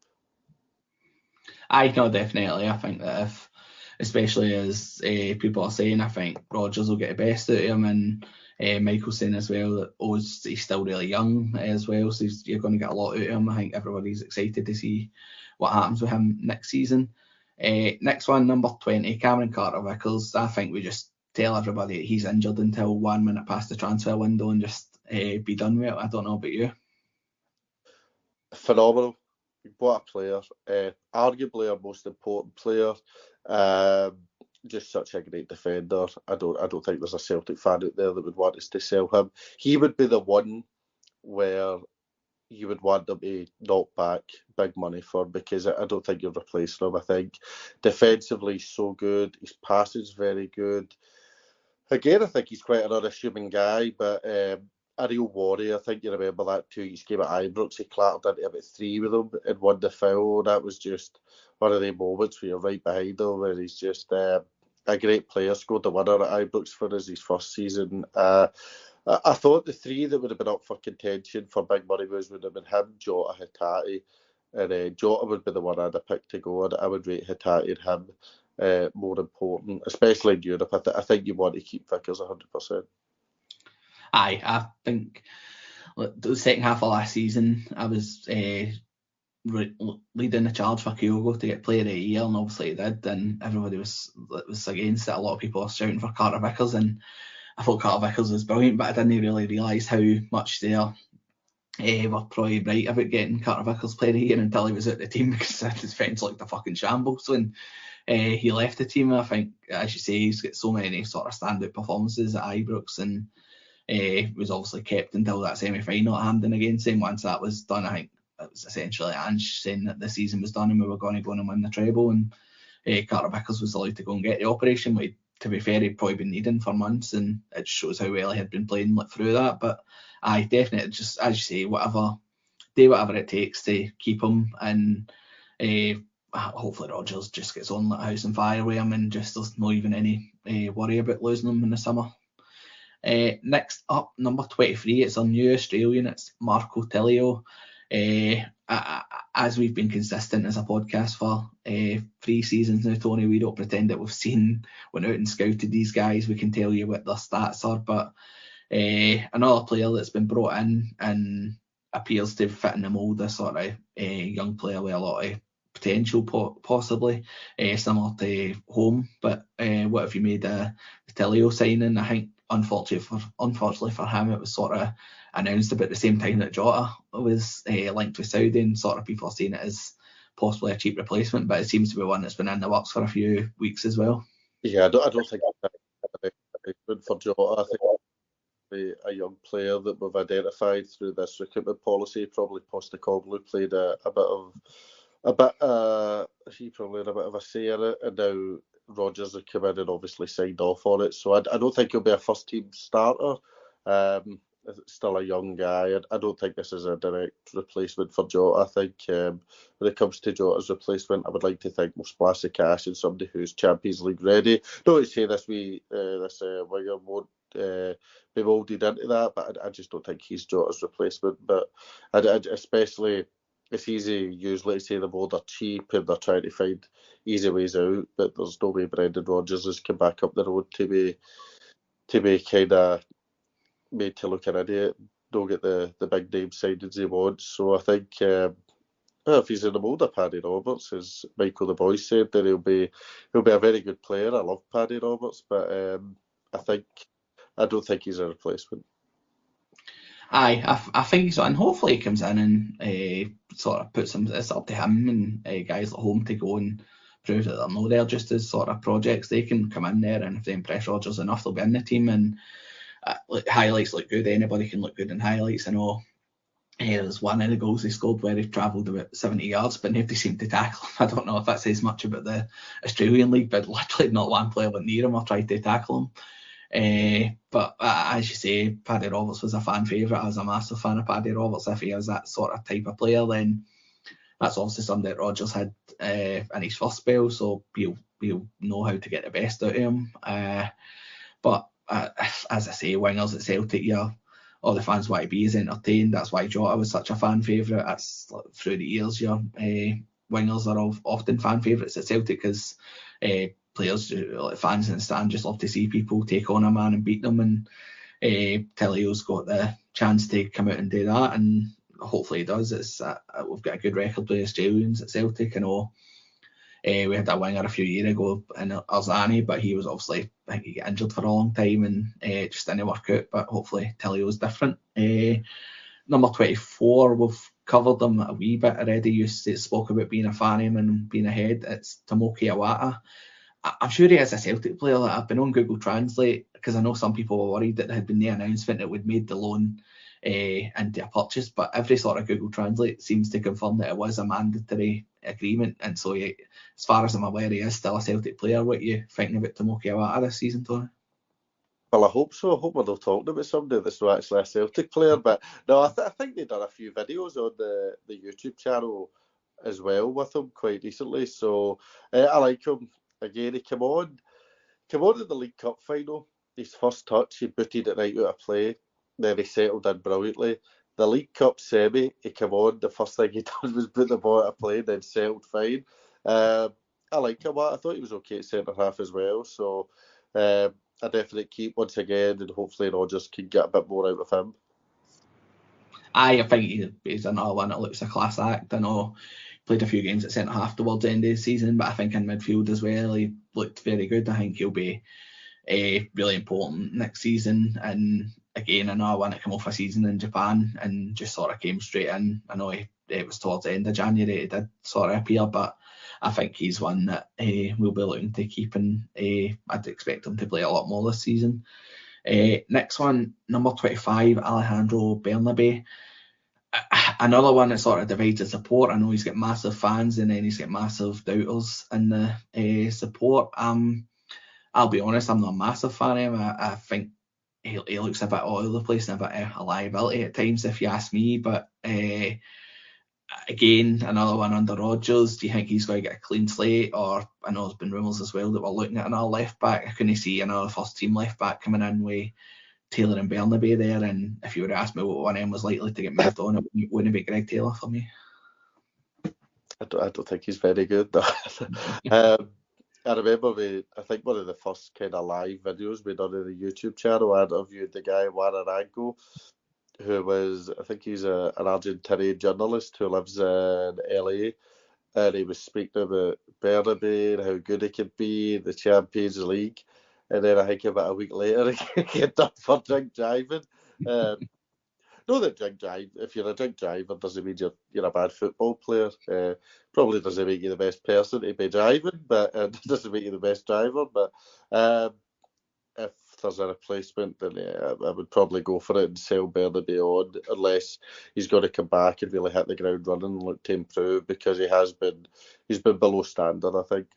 I know, definitely. I think that if, especially as uh, people are saying, I think Rodgers will get the best out of him, and uh, Michael's saying as well that oh, he's still really young as well, so he's, you're going to get a lot out of him. I think everybody's excited to see what happens with him next season. Uh, next one, number twenty, Cameron Carter-Vickers. I think we just tell everybody that he's injured until one minute past the transfer window and just uh, be done with it. I don't know about you. Phenomenal. What a player. Uh, arguably our most important player. Um, just such a great defender. I don't I don't think there's a Celtic fan out there that would want us to sell him. He would be the one where you would want them to knock back big money for, because I don't think you're replacing him. I think defensively he's so good. His passing's very good. Again, I think he's quite an unassuming guy, but um, a real worry. I think you remember that two-each game at Ibrox. He clattered into about three with them and won the foul. That was just one of the moments where you're right behind him, where he's just uh, a great player. Scored the winner at Ibrox for us his first season. Uh, I, I thought the three that would have been up for contention for big money moves would have been him, Jota, Hatate, and uh, Jota would be the one I'd have picked to go. I would rate Hatate and him uh, more important, especially in Europe. I, th- I think you want to keep Vickers one hundred percent. Aye, I think look, the second half of last season, I was uh, re- leading the charge for Kyogo to get Player of the Year, and obviously he did, and everybody was was against it. A lot of people were shouting for Carter Vickers, and I thought Carter Vickers was brilliant, but I didn't really realise how much they are. Uh, were probably right about getting Carter Vickers Player of the Year until he was out the team, because his defence looked a fucking shambles when uh, he left the team. I think, as you say, he's got so many sort of standout performances at Ibrox, and uh, was obviously kept until that semi-final at Hampden against him. Once that was done, I think it was essentially Ange saying that the season was done and we were going to go and win the treble, and uh, Carter Vickers was allowed to go and get the operation, which, to be fair, he'd probably been needing for months, and it shows how well he had been playing through that. But I definitely, just as you say, whatever, do whatever it takes to keep him, and uh, hopefully Rodgers just gets on like house and fire with him, and just there's not even any uh, worry about losing him in the summer. Uh, next up, number twenty-three, it's a new Australian, it's Marco Tilio. Uh, as we've been consistent as a podcast for uh, three seasons now, Tony, we don't pretend that we've seen, went out and scouted these guys, we can tell you what their stats are, but uh, another player that's been brought in and appears to fit in the mould, a sort of uh, young player with a lot of potential, po- possibly uh, similar to Home. But uh, what have you made a Tilio signing? I think unfortunately for unfortunately for him, it was sort of announced about the same time that Jota was uh, linked with Saudi, and sort of people are seeing it as possibly a cheap replacement, but it seems to be one that's been in the works for a few weeks as well. Yeah, I don't, I don't think it's good for Jota. I think a young player that we've identified through this recruitment policy, probably Postecoglou played a, a bit of a bit uh he probably had a bit of a say in it, and now Rodgers has come in and obviously signed off on it, so I, I don't think he'll be a first team starter. Um, still a young guy. I, I don't think this is a direct replacement for Jota. I think um, when it comes to Jota's replacement, I would like to think we'll splash the cash in somebody who's Champions League ready. Don't say this we uh, this uh, winger won't uh, be moulded into that, but I, I just don't think he's Jota's replacement. But I, I, especially, it's easy usually to say the board are cheap and they're trying to find easy ways out, but there's no way Brendan Rodgers has come back up the road to be to be kind of made to look an idiot, don't get the, the big name signings he wants. So I think um, well, if he's in the mould of Paddy Roberts, as Michael the Boy said, then he'll be he'll be a very good player. I love Paddy Roberts, but um, I think I don't think he's a replacement. Aye, I, I think so, and hopefully he comes in and uh, sort of puts him. It's up to him and uh, guys at Home to go and prove that they're not there just as sort of projects. They can come in there, and if they impress Rodgers enough, they'll be in the team. And uh, highlights look good. Anybody can look good in highlights. I know uh, there's one of the goals he scored where he travelled about seventy yards, but nobody seemed to tackle him. I don't know if that says much about the Australian League, but literally not one player went near him or tried to tackle him. Uh, but uh, as you say, Paddy Roberts was a fan favourite. I was a massive fan of Paddy Roberts. If he is that sort of type of player, then that's obviously something that Rodgers had uh, in his first spell, so he'll, he'll know how to get the best out of him. Uh, but uh, as I say, wingers at Celtic, yeah, all the fans want to be as entertained. That's why Jota was such a fan favourite. That's like, through the years, yeah, uh, wingers are all, often fan favourites at Celtic because uh, players, like fans in the stand, just love to see people take on a man and beat them, and uh, Tilio's got the chance to come out and do that, and hopefully he does. It's uh, we've got a good record with Australians at Celtic. I know uh, we had a winger a few years ago in Arzani, but he was obviously, I think he got injured for a long time and uh, it just didn't work out, but hopefully Tilio's different. Uh, number twenty-four, we've covered them a wee bit already. You spoke about being a fan of him and being ahead. It's Tomoki Iwata. I'm sure he is a Celtic player. I've been on Google Translate because I know some people were worried that there had been the announcement that would made the loan uh, into a purchase, but every sort of Google Translate seems to confirm that it was a mandatory agreement, and so he, as far as I'm aware, he is still a Celtic player. What are you thinking about Tomoki Iwata this season, Tony? Well, I hope so. I hope we're not talking about somebody that's not actually a Celtic player. But no, I, th- I think they've done a few videos on the, the YouTube channel as well with him quite recently. So uh, I like him. Again, he came on, came on in the League Cup final. His first touch, he booted it right out of play. Then he settled in brilliantly. The League Cup semi, he came on. The first thing he done was put the ball out of play, then settled fine. Uh, I like him. I thought he was okay at centre half as well. So um, a definite keep once again, and hopefully Rodgers can get a bit more out of him. Aye, I think he, he's another one that looks a class act. I know played a few games at centre half towards the end of the season, but I think in midfield as well he looked very good. I think he'll be uh, really important next season. And again, another one that came off a season in Japan and just sort of came straight in. I know he, it was towards the end of January he did sort of appear, but I think he's one that uh, we'll be looking to keep, and uh, I'd expect him to play a lot more this season. Uh, next one, number twenty-five, Alejandro Bernabé. Another one that sort of divides the support. I know he's got massive fans and then he's got massive doubters in the uh, support. Um, I'll be honest, I'm not a massive fan of him. I, I think he, he looks a bit all over the place and a bit of a liability at times, if you ask me. But uh, again, another one under Rodgers. Do you think he's going to get a clean slate? Or I know there's been rumours as well that we're looking at another left back. I couldn't see another first team left back coming in with Taylor and Bernabé there, and if you were to ask me what one of them was likely to get moved on, it wouldn't be Greg Taylor for me. I don't, I don't think he's very good. um, I remember we, I think one of the first kind of live videos we done on the YouTube channel, I interviewed the guy Juan Arango, who was, I think he's a, an Argentinian journalist who lives in L A, and he was speaking about Bernabé and how good he could be in the Champions League. And then I think about a week later, he get up for drink driving. Um, know that drink drive, if you're a drink driver, doesn't mean you're, you're a bad football player. Uh, probably doesn't make you the best person to be driving, but it uh, doesn't make you the best driver. But um, if there's a replacement, then yeah, I would probably go for it and sell Bernabé on, unless he's got to come back and really hit the ground running and look to improve, because he has been, he's been below standard, I think.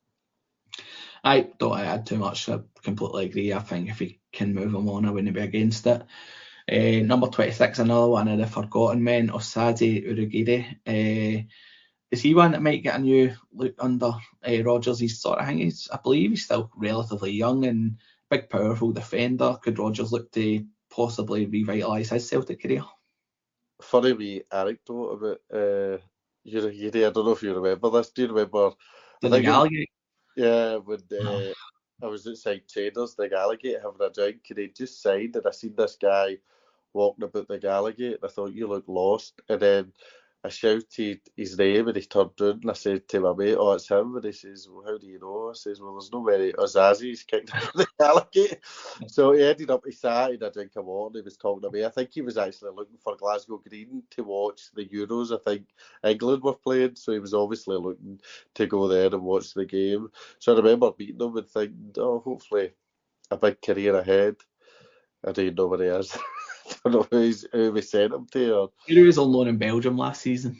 I don't add too much. I completely agree. I think if he can move him on, I wouldn't be against it. Uh, number twenty-six, another one of the forgotten men, Osadi Urugide. Uh, is he one that might get a new look under uh, Rodgers? He's sort of, I think he's, I believe he's still relatively young and big, powerful defender. Could Rodgers look to possibly revitalise his Celtic career? Funny wee anecdote about uh, Urugide. I don't know if you remember this. Do you remember? The I think Yeah, when uh, I was outside Traders, the Gallagate, having a drink, and he just signed, and I seen this guy walking about the Gallagate, and I thought, you look lost. And then I shouted his name, and he turned round, and I said to my mate, oh, it's him. And he says, well, how do you know? I says, well, there's no many Ozazis kicked out the Gallagate. So he ended up, he sat in a drink of water, and he was talking to me. I think he was actually looking for Glasgow Green to watch the Euros. I think England were playing, so he was obviously looking to go there and watch the game. So I remember meeting him and thinking, oh, hopefully a big career ahead. I don't know where he is. I don't know who, he's, who we sent him to. Or... He was on loan in Belgium last season.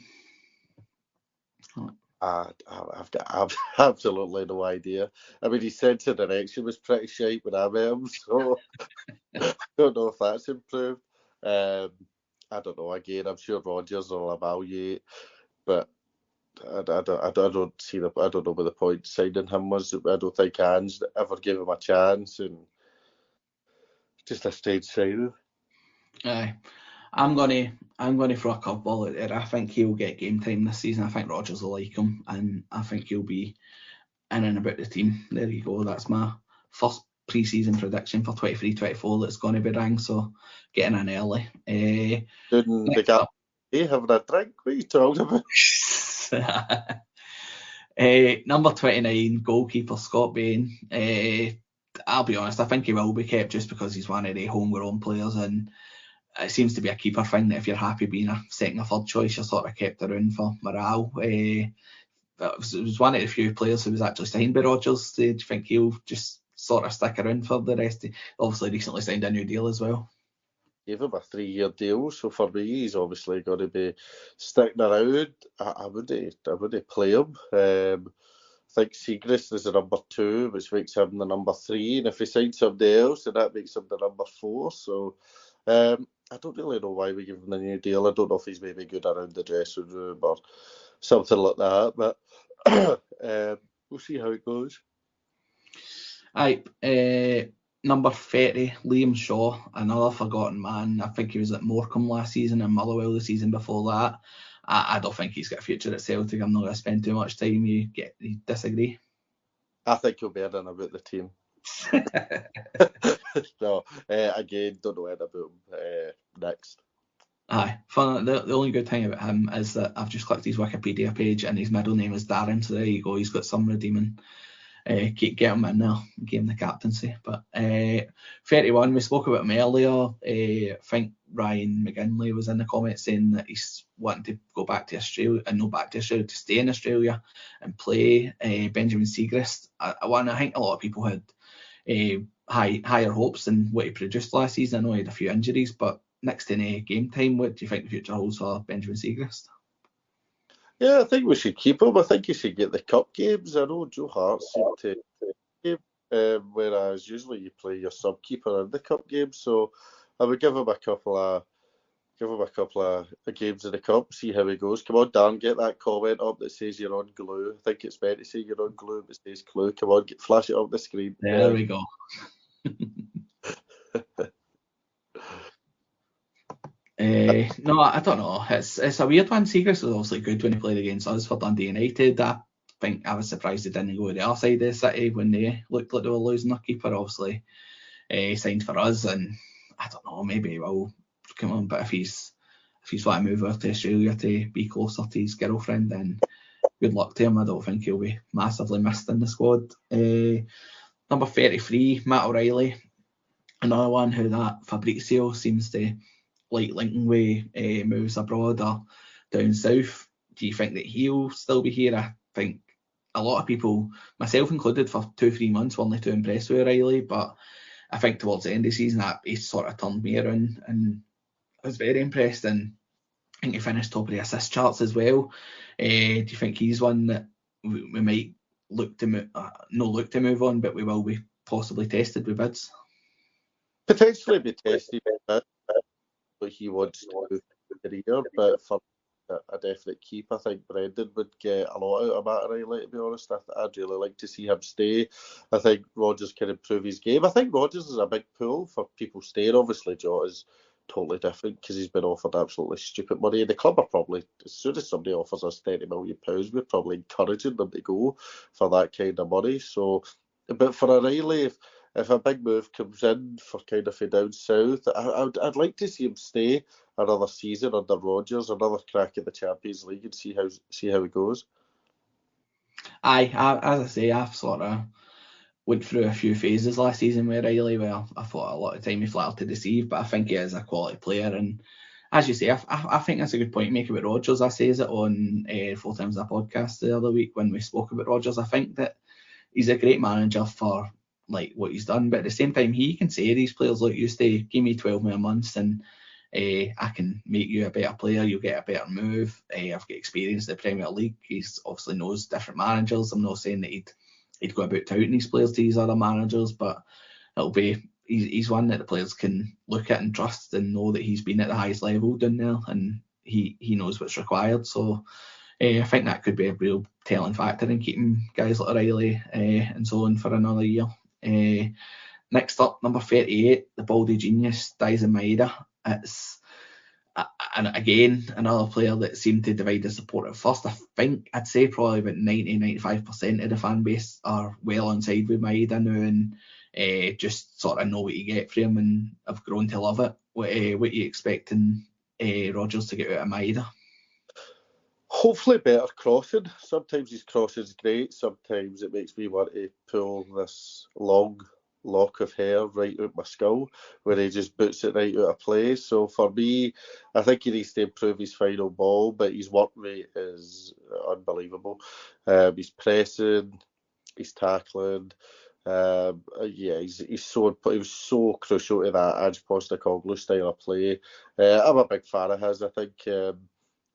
Uh, I've got I've absolutely no idea. I mean, his sense of direction was pretty shite when I met him, so I don't know if that's improved. Um, I don't know. Again, I'm sure Rodgers will evaluate, but I, I, don't, I don't see the I don't know what the point signing him was. I don't think Hans ever gave him a chance, and just a strange signing. Aye. I'm gonna I'm gonna throw a curveball out there. I think he'll get game time this season. I think Rodgers will like him, and I think he'll be in and about the team. There you go. That's my first pre-season prediction for twenty-three twenty-four that's going to be rang. So getting in early. Uh, Didn't the guy hey, having a drink? What are you talking about? uh, number twenty-nine, goalkeeper Scott Bain. Uh, I'll be honest. I think he will be kept just because he's one of the homegrown players, and it seems to be a keeper thing that if you're happy being a second or third choice, you're sort of kept around for morale. Uh, it, was, it was one of the few players who was actually signed by Rodgers. Do you think he'll just sort of stick around for the rest? He obviously recently signed a new deal as well. Gave him a three-year deal, so for me, he's obviously going to be sticking around. I, I wouldn't, I wouldn't play him. Um, I think Siegrist is the number two, which makes him the number three. And if he signs somebody else, then that makes him the number four. So um, I don't really know why we give him the new deal. I don't know if he's maybe good around the dressing room or something like that. But um, we'll see how it goes. Aye, uh, number thirty, Liam Shaw, another forgotten man. I think he was at Morecambe last season and Motherwell the season before that. I, I don't think he's got a future at Celtic. I'm not going to spend too much time. You get you disagree? I think he'll be in about the team. No, uh, again, don't know anything about him. Uh, next. Aye, fun. The, the only good thing about him is that I've just clicked his Wikipedia page and his middle name is Darren, so there you go. He's got some redeeming. Uh, get, get him in there, give him the captaincy. But uh, thirty-one, we spoke about him earlier. Uh, I think Ryan McGinley was in the comments saying that he's wanting to go back to Australia, and no back to Australia, to stay in Australia and play uh, Benjamin Siegrist. I, I, I think a lot of people had uh, high, higher hopes than what he produced last season. I know he had a few injuries, but next to any game time, what do you think the future holds for Benjamin Siegrist? Yeah, I think we should keep him. I think he should get the cup games. I know Joe Hart seemed to take um, whereas usually you play your sub keeper in the cup games. So I would give him a couple of give him a couple of games in the cup, see how he goes. Come on, Dan, get that comment up that says you're on glue. I think it's meant to say you're on glue, but it says clue. Come on, get, flash it up the screen. There um, we go. Uh, no, I don't know. It's it's a weird one. Siegrist was obviously good when he played against us for Dundee United. I think I was surprised he didn't go to the other side of the city when they looked like they were losing their keeper. Obviously, uh, he signed for us, and I don't know, maybe he will come on. But if he's if he's want to move over to Australia to be closer to his girlfriend, then good luck to him. I don't think he'll be massively missed in the squad. Uh, number thirty-three, Matt O'Reilly, another one who that Fabrizio seems to like linking with uh, moves abroad or down south. Do you think that he'll still be here? I think a lot of people, myself included, for two, three months were only too impressed with O'Reilly, but I think towards the end of the season that he sort of turned me around and I was very impressed, and I think he finished top of the assist charts as well. Uh, do you think he's one that we, we might look to move, uh, no look to move on, but we will be possibly tested with bids? Potentially be tested with bids. What he wants to do for the career, but for a definite keep, I think Brendan would get a lot out of Matt O'Reilly, to be honest. I'd really like to see him stay. I think Rodgers can improve his game. I think Rodgers is a big pull for people staying. Obviously, Joe is totally different because he's been offered absolutely stupid money. And the club are probably, as soon as somebody offers us thirty million pounds, we're probably encouraging them to go for that kind of money. So, but for O'Reilly, if If a big move comes in for kind of a down south, I, I'd, I'd like to see him stay another season under Rodgers, another crack at the Champions League, and see how see how it goes. Aye, I, as I say, I've sort of went through a few phases last season with Riley where I thought a lot of time he flattered to deceive, but I think he is a quality player. And as you say, I, I think that's a good point to make about Rodgers. I says it on uh, Full Times a podcast the other week when we spoke about Rodgers. I think that he's a great manager for like what he's done, but at the same time he can say to these players, look, you stay, give me twelve more months and uh, I can make you a better player, you'll get a better move. uh, I've got experience in the Premier League. He's obviously knows different managers. I'm not saying that he'd he'd go about touting these players to these other managers, but it'll be he's, he's one that the players can look at and trust and know that he's been at the highest level down there and he he knows what's required. So uh, I think that could be a real telling factor in keeping guys like O'Reilly uh, and so on for another year. Uh, next up, number thirty-eight, the Baldy genius, Daizen Maeda. It's uh, and again another player that seemed to divide the support at first. I think I'd say probably about ninety to ninety-five percent of the fan base are well on side with Maeda now and uh, just sort of know what you get from him and have grown to love it. What, uh, what are you expecting uh, Rodgers to get out of Maeda? Hopefully better crossing. Sometimes his crossing is great. Sometimes it makes me want to pull this long lock of hair right out my skull where he just boots it right out of play. So for me, I think he needs to improve his final ball, but his work rate is unbelievable. Um, he's pressing, he's tackling. Um, yeah, he's he's so he was so crucial to that Ange Postecoglou style of play. Uh, I'm a big fan of his. I think. Um,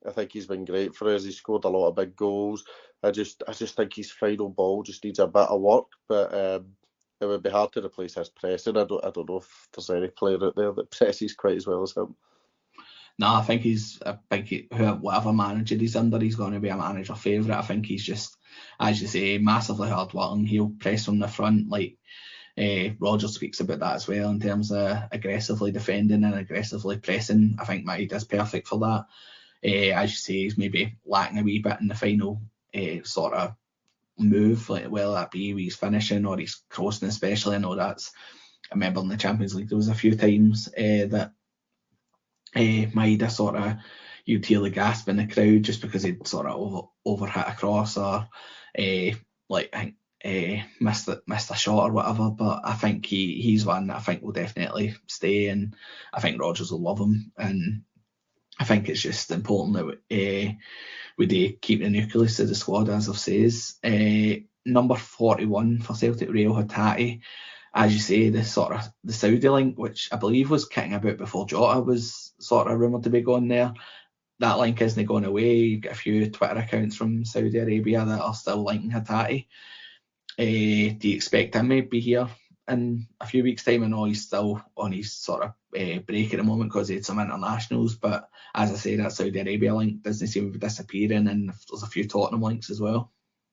I think he's been great for us. He's scored a lot of big goals. I just I just think his final ball just needs a bit of work, but um, it would be hard to replace his pressing. I don't I don't know if there's any player out there that presses quite as well as him. No, I think he's a big, whatever manager he's under, he's going to be a manager favourite. I think he's just, as you say, massively hard working. He'll press from the front, like uh, Roger speaks about that as well, in terms of aggressively defending and aggressively pressing. I think Maeda's perfect for that. Uh, as you say, he's maybe lacking a wee bit in the final uh, sort of move, like whether that be with his finishing or his crossing especially. I know that's, I remember in the Champions League there was a few times uh, that Uh, Maeda sort of, you'd hear the gasp in the crowd just because he'd sort of over, over hit across or uh, like I think uh, missed it, missed a shot or whatever. But I think he he's one that I think will definitely stay, and I think Rodgers will love him. And I think it's just important that uh, we do keep the nucleus of the squad, as I've says. Uh, number forty-one for Celtic, Reo Hatate. As you say, the sort of the Saudi link, which I believe was kicking about before Jota was sort of rumoured to be going there. That link isn't going away. You've got a few Twitter accounts from Saudi Arabia that are still linking Hatate. Uh, do you expect him to be here in a few weeks' time? I know he's still on his sort of uh, break at the moment because he had some internationals, but as I say, that Saudi Arabia link doesn't seem to be disappearing, and there's a few Tottenham links as well.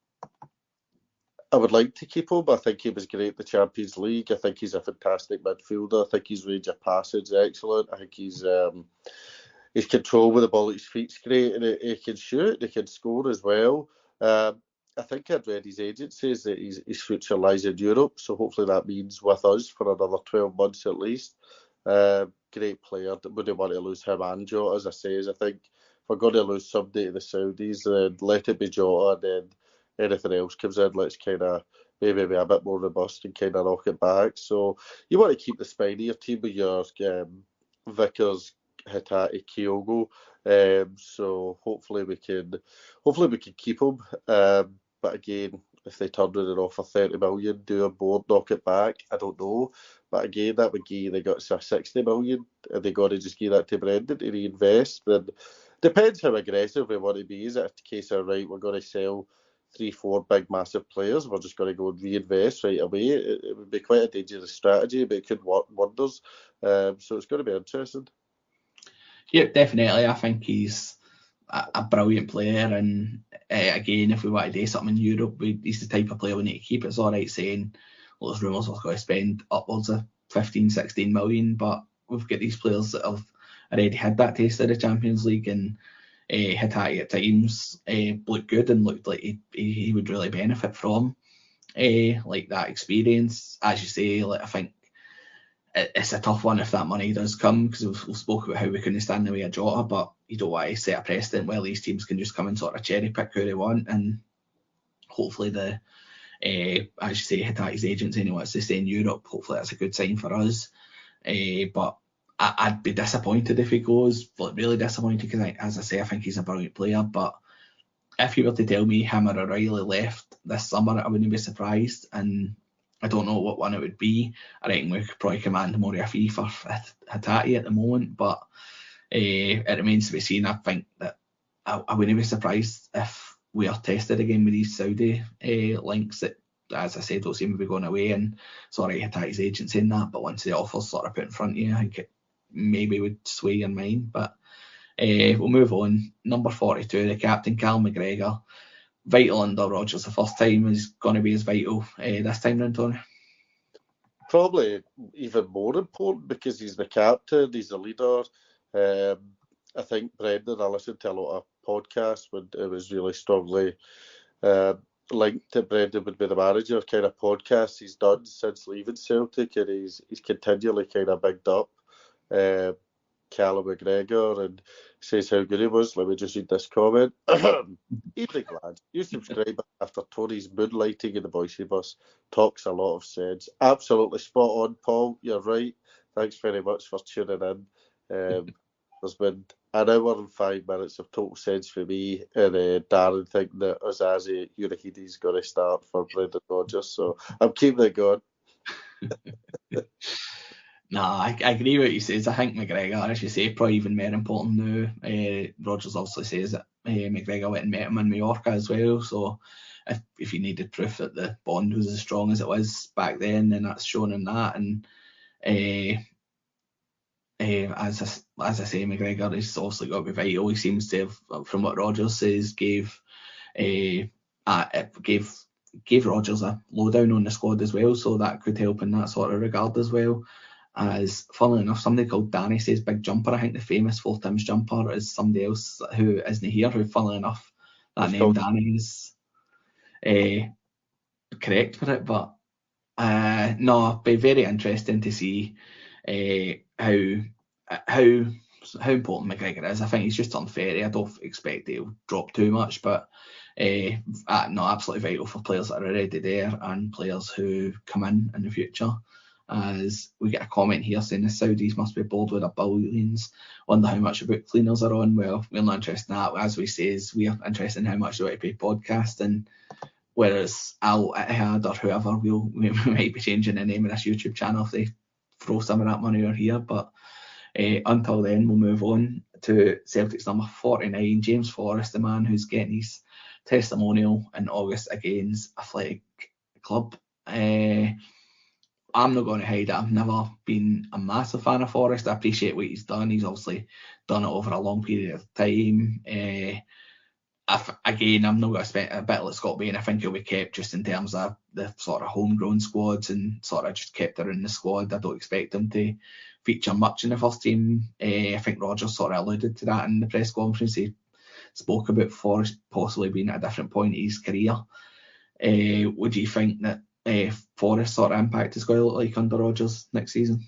I would like to keep him. I think he was great at the Champions League. I think he's a fantastic midfielder. I think his range of passage is excellent. I think he's um, his control with the ball at his feet's great, and he, he can shoot, he can score as well. Um, I think I'd read his agent says that his, his future lies in Europe, so hopefully that means with us for another twelve months at least. Uh, great player. Wouldn't want to lose him and Jota, as I say. I think if we're going to lose somebody to the Saudis, then let it be Jota, and then anything else comes in, let's kind of maybe be a bit more robust and kind of knock it back. So you want to keep the spine of your team with your um, Vickers, Hatate, Kyogo. Um, so hopefully we can, hopefully we can keep them. Um, but again, if they turn it off for thirty million, do a board, knock it back. I don't know. But again, that would give they got sixty million, and they got to just give that to Brendan to reinvest. Then depends how aggressive we want to be. Is it a case of right, we're going to sell three, four big, massive players, we're just going to go and reinvest right away? It, it would be quite a dangerous strategy, but it could work wonders. Um, so it's going to be interesting. Yeah, definitely. I think he's a, a brilliant player, and uh, again, if we want to do something in Europe, we, he's the type of player we need to keep. It's all right saying, well, there's rumours we're going to spend upwards of fifteen, sixteen million, but we've got these players that have already had that taste of the Champions League, and Uh, Hatate at times uh, looked good and looked like he, he, he would really benefit from uh, like that experience. As you say, like I think it, it's a tough one if that money does come, because we've, we've spoke about how we couldn't stand in the way of Jota, but you don't want to set a precedent where these teams can just come and sort of cherry pick who they want, and hopefully the uh, as you say, Hatate's agents anyway wants to stay in Europe. Hopefully that's a good sign for us. Uh, but I'd be disappointed if he goes, like really disappointed, because as I say, I think he's a brilliant player. But if you were to tell me him or O'Reilly left this summer, I wouldn't be surprised. And I don't know what one it would be. I reckon we could probably command more of a fee for Hatate at the moment, but uh, it remains to be seen. I think that I, I wouldn't be surprised if we are tested again with these Saudi uh, links that, as I said, don't seem to be going away. And sorry, Hatate's agent saying that, but once the offer's sort of put in front of you, I think it maybe would sway your mind. But uh, we'll move on. Number forty-two, the captain, Cal McGregor. Vital under Rodgers the first time, is going to be as vital uh, this time round, Tony? Probably even more important, because he's the captain, he's the leader. Um, I think Brendan, I listened to a lot of podcasts when it was really strongly uh, linked to Brendan would be the manager kind of podcasts he's done since leaving Celtic, and he's he's continually kind of bigged up Uh, Callum McGregor and says how good he was. Let me just read this comment. Evening, lads. You subscribe after Tony's moonlighting in the Boise bus. Talks a lot of sense. Absolutely spot on, Paul. You're right. Thanks very much for tuning in. Um, there's been an hour and five minutes of total sense for me, and uh, Darren thinking that Osaze Urahidi's going to start for Brendan Rodgers. So I'm keeping it going. No, I, I agree with what you say. I think McGregor, as you say, probably even more important now. Uh, Rodgers obviously says that uh, McGregor went and met him in Mallorca as well. So if if you needed proof that the bond was as strong as it was back then, then that's shown in that. And uh, uh, as I, as I say, McGregor is obviously got to be vital. He seems to have, from what Rodgers says, gave uh, uh, gave gave Rodgers a lowdown on the squad as well. So that could help in that sort of regard as well. As funnily enough, somebody called Danny says Big Jumper. I think the famous Full Tim's Jumper is somebody else who isn't here, who funnily enough, that it's name called. Danny is uh, correct for it. But uh, no, it'd be very interesting to see uh, how how how important McGregor is. I think he's just turned thirty. I don't expect he'll drop too much, but uh, uh, no, absolutely vital for players that are already there and players who come in in the future. As we get a comment here saying the Saudis must be bored with their billions, wonder how much about cleaners are on. Well, we're not interested in that. As we say, we are interested in how much they want to pay podcasting. Whereas Al Ittihad or whoever, we'll, we might be changing the name of this YouTube channel if they throw some of that money over here. But uh, until then, we'll move on to Celtic's number forty-nine, James Forrest, the man who's getting his testimonial in August against Athletic Club. Uh, I'm not going to hide it. I've never been a massive fan of Forrest. I appreciate what he's done. He's obviously done it over a long period of time. Uh, if, again, I'm not going to spend a bit like Scott Bain. I think he'll be kept just in terms of the sort of homegrown squads and sort of just kept around the squad. I don't expect him to feature much in the first team. Uh, I think Rodgers sort of alluded to that in the press conference. He spoke about Forrest possibly being at a different point in his career. Uh, would you think that Uh, Forrest sort of impact is going to look like under Rodgers next season?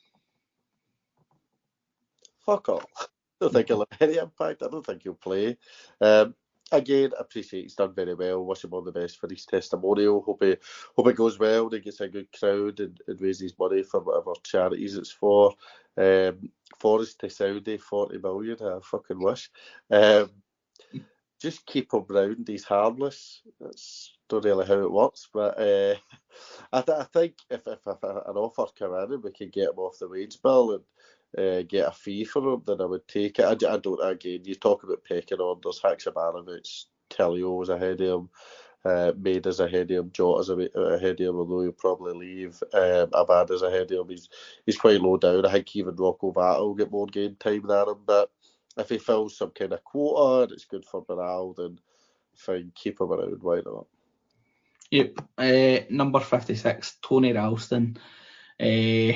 Fuck off. I don't think he'll have any impact. I don't think he'll play. Um, again, I appreciate he's done very well. Wish him all the best for his testimonial. Hope he, hope it goes well. He gets a good crowd and, and raises money for whatever charities it's for. Um, Forrest to Saudi, forty million. I fucking wish. Um, just keep him round. He's harmless. That's not really how it works, but uh, I, th- I think if, if, if an offer came in and we could get him off the wage bill and uh, get a fee for him, then I would take it. I, I don't, again, you talk about pecking orders, Haksabanovic, Telio was ahead of him, uh, Maida's ahead of him, Jota's ahead of him, although he'll probably leave, um, Abada's ahead of him, he's, he's quite low down. I think even Rocco Vata will get more game time than him, but if he fills some kind of quota and it's good for morale, then fine, keep him around, why not? Yep. Uh, number fifty-six, Tony Ralston. Uh,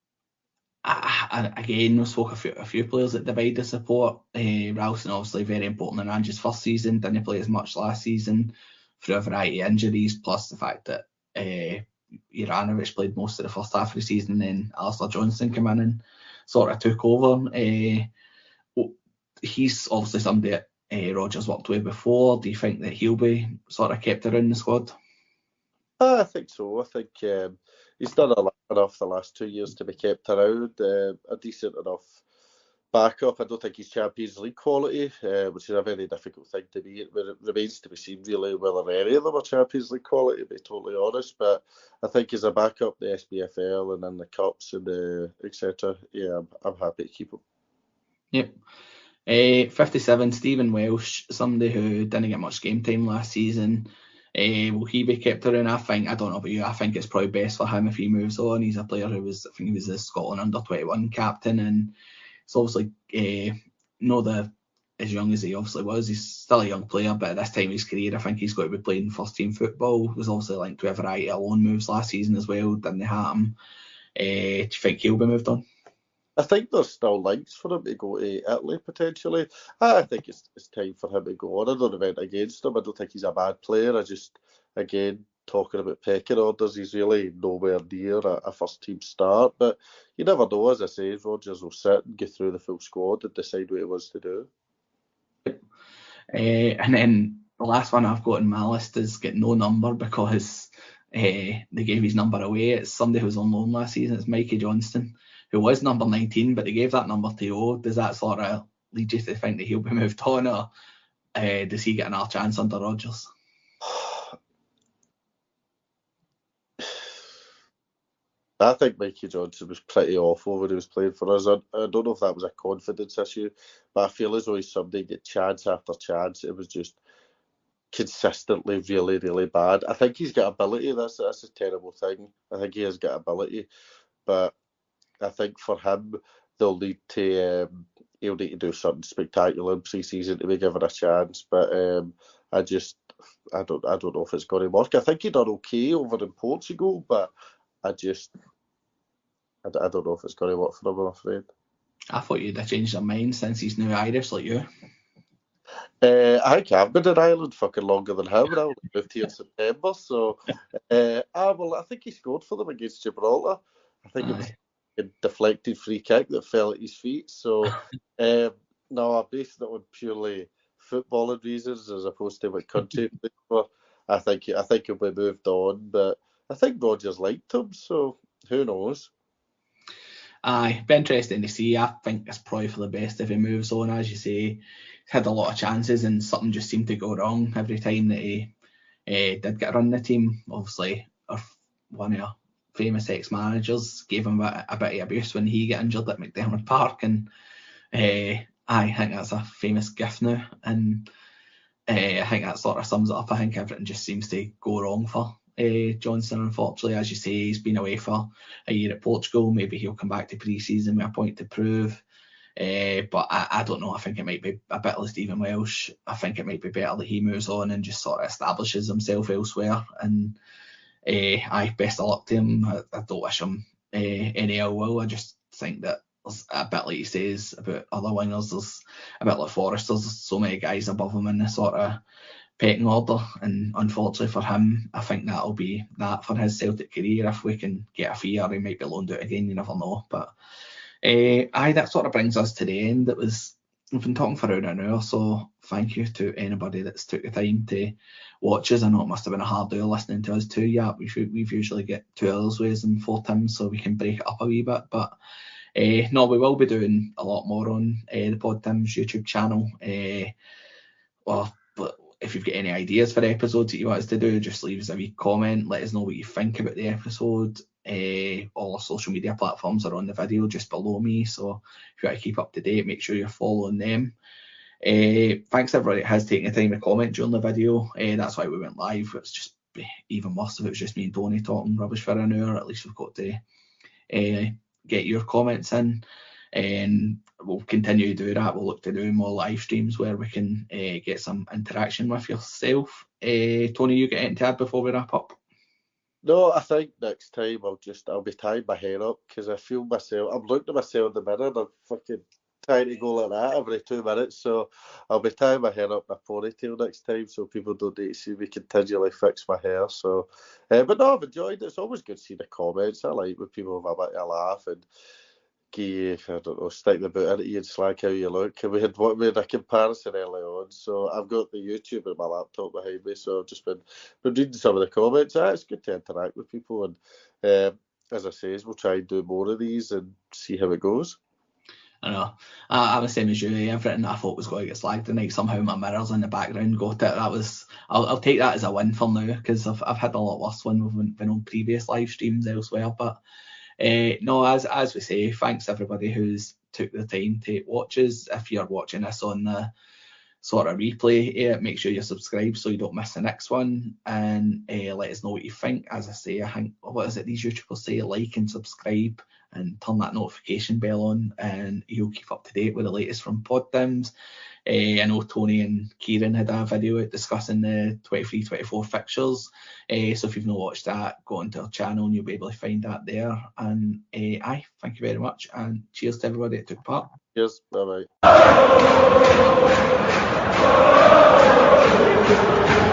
I, I, again, we spoke a few, a few players that divide the support. Uh, Ralston obviously very important in Ange's first season, didn't play as much last season through a variety of injuries, plus the fact that uh, Juranovic played most of the first half of the season, and then Alistair Johnston came in and sort of took over. Uh, he's obviously somebody that uh, Rodgers worked with before. Do you think that he'll be sort of kept around the squad? I think so. I think um, he's done enough the last two years to be kept around. Uh, a decent enough backup. I don't think he's Champions League quality, uh, which is a very difficult thing to be. It remains to be seen really whether any of them are Champions League quality, to be totally honest. But I think as a backup, the S B F L and then the Cups and the et cetera, yeah, I'm, I'm happy to keep him. Yep. Uh, fifty-seven, Stephen Welsh, somebody who didn't get much game time last season. Uh, will he be kept around? I think, I don't know about you, I think it's probably best for him if he moves on. He's a player who was, I think he was the Scotland under twenty-one captain, and it's obviously uh, not the, as young as he obviously was. He's still a young player, but at this time of his career, I think he's got to be playing first team football. He was obviously linked to a variety of loan moves last season as well, didn't happen. Uh, do you think he'll be moved on? I think there's still links for him to go to Italy potentially. I think it's it's time for him to go on. I don't event against him. I don't think he's a bad player. I just, again, talking about pecking orders, he's really nowhere near a, a first team start. But you never know, as I say, Rodgers will sit and get through the full squad and decide what he wants to do. Uh, and then the last one I've got in my list is get no number because uh, they gave his number away. It's somebody who was on loan last season. It's Mikey Johnston, who was number nineteen, but they gave that number to O. Does that sort of lead you to think that he'll be moved on, or uh, does he get another chance under Rodgers? I think Mikey Johnson was pretty awful when he was playing for us. I, I don't know if that was a confidence issue, but I feel as though he's somebody get chance after chance. It was just consistently really, really bad. I think he's got ability. That's that's a terrible thing. I think he has got ability, but I think for him, they'll need to. Um, he'll need to do something spectacular in pre-season to be given a chance. But um, I just, I don't, I don't know if it's going to work. I think he done okay over in Portugal, but I just, I, I don't know if it's going to work for him, I'm afraid. I thought you'd have changed your mind since he's now Irish, like you. Uh, I think I've been in Ireland fucking longer than him. I moved here in September, so uh, ah, well, I think he scored for them against Gibraltar. I think Aye. It was a deflected free kick that fell at his feet. So um, no, I'm basing it on purely footballing reasons as opposed to what country. I think I think he'll be moved on, but I think Rodgers liked him, so who knows? Aye, be interesting to see. I think it's probably for the best if he moves on. As you say, he's had a lot of chances and something just seemed to go wrong every time that he uh, did get a run in the team. Obviously, our, one of our famous ex-managers gave him a, a bit of abuse when he got injured at McDiarmid Park, and uh, I think that's a famous gift now, and uh, I think that sort of sums it up. I think everything just seems to go wrong for Uh, Johnson, unfortunately. As you say, he's been away for a year at Portugal. Maybe he'll come back to pre-season with a point to prove. Uh, but I, I don't know. I think it might be a bit like Stephen Welsh. I think it might be better that he moves on and just sort of establishes himself elsewhere. And uh, I best of luck to him. I, I don't wish him uh, any ill will. I just think that there's a bit like he says about other wingers. There's a bit like Forrest. There's so many guys above him in this sort of pecking order, and unfortunately for him, I think that'll be that for his Celtic career. If we can get a fee, or he might be loaned out again, you never know. But uh, aye, that sort of brings us to the end. It was we've been talking for around an hour, so thank you to anybody that's took the time to watch us. I know it must have been a hard day listening to us too. Yeah, we've we've usually get two hours ways and four times, so we can break it up a wee bit. But uh, no, we will be doing a lot more on uh, the Pod Tims YouTube channel. Uh, well, but if you've got any ideas for episodes that you want us to do, just leave us a wee comment. Let us know what you think about the episode. Uh, all our social media platforms are on the video just below me, so if you want to keep up to date, make sure you're following them. Uh, thanks to everybody that has taken the time to comment during the video. Uh, that's why we went live. It's just even worse if it was just me and Tony talking rubbish for an hour. At least we've got to uh, get your comments in. And we'll continue to do that. We'll look to do more live streams where we can uh, get some interaction with yourself. Uh, Tony, you get anything to add before we wrap up? No, I think next time I'll just I'll be tying my hair up because I feel myself. I'm looking at myself in the mirror and I'm fucking trying to go like that every two minutes. So I'll be tying my hair up in a ponytail next time, so people don't need to see me continually fix my hair. So, uh, but no, I've enjoyed it. It's always good to see the comments. I like when people have a bit of a laugh and. I don't know, stick the boot into you and slag how you look. We had what made a comparison early on, so I've got the YouTube and my laptop behind me, so I've just been, been reading some of the comments. Ah, it's good to interact with people, and um, as I say, we'll try and do more of these and see how it goes. I know. I, I'm the same as you. Everything I thought was going to get slagged tonight, somehow my mirrors in the background got it. That was, I'll, I'll take that as a win for now, because I've I've had a lot worse when we've been on previous live streams elsewhere, but. Uh, no, as as we say, thanks everybody who's took the time to watch us. If you're watching this on the sort of replay, uh, make sure you're subscribed so you don't miss the next one, and uh, let us know what you think. As I say, I think, what is it these YouTubers say, like and subscribe and turn that notification bell on, and you'll keep up to date with the latest from Pod Tims. Uh, I know Tony and Kieran had a video out discussing the twenty-three twenty-four fixtures, uh, so if you've not watched that, go onto our channel and you'll be able to find that there. And uh, aye, thank you very much, and cheers to everybody that took part. Cheers, bye bye.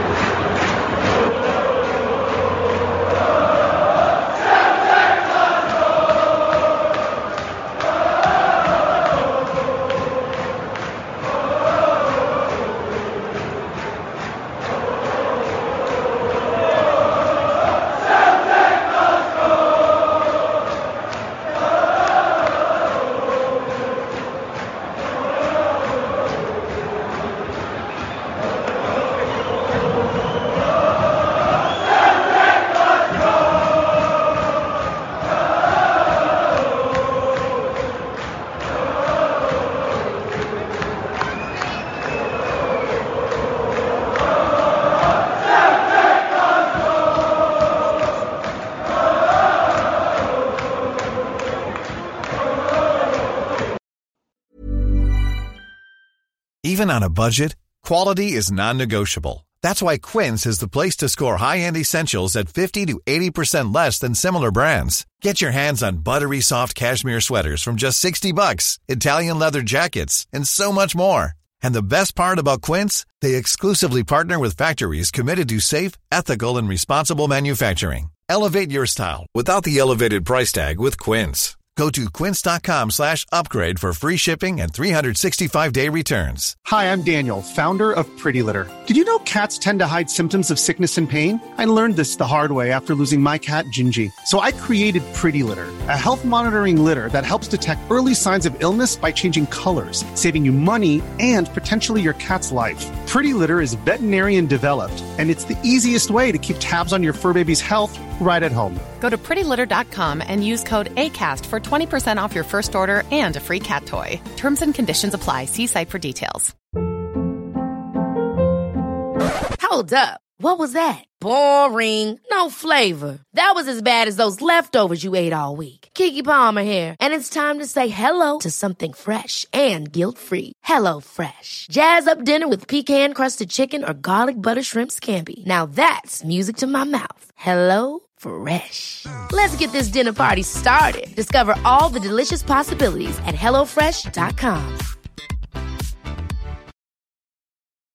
Even on a budget, quality is non-negotiable. That's why Quince is the place to score high-end essentials at fifty to eighty percent less than similar brands. Get your hands on buttery soft cashmere sweaters from just sixty bucks, Italian leather jackets, and so much more. And the best part about Quince, they exclusively partner with factories committed to safe, ethical, and responsible manufacturing. Elevate your style without the elevated price tag with Quince. Go to quince.com slash upgrade for free shipping and three sixty-five day returns. Hi, I'm Daniel, founder of Pretty Litter. Did you know cats tend to hide symptoms of sickness and pain? I learned this the hard way after losing my cat, Gingy. So I created Pretty Litter, a health monitoring litter that helps detect early signs of illness by changing colors, saving you money and potentially your cat's life. Pretty Litter is veterinarian developed, and it's the easiest way to keep tabs on your fur baby's health right at home. Go to pretty litter dot com and use code ACAST for twenty percent off your first order and a free cat toy. Terms and conditions apply. See site for details. Hold up. What was that? Boring. No flavor. That was as bad as those leftovers you ate all week. Keke Palmer here, and it's time to say hello to something fresh and guilt-free. Hello Fresh. Jazz up dinner with pecan-crusted chicken or garlic butter shrimp scampi. Now that's music to my mouth. Hello Fresh. Let's get this dinner party started. Discover all the delicious possibilities at hello fresh dot com.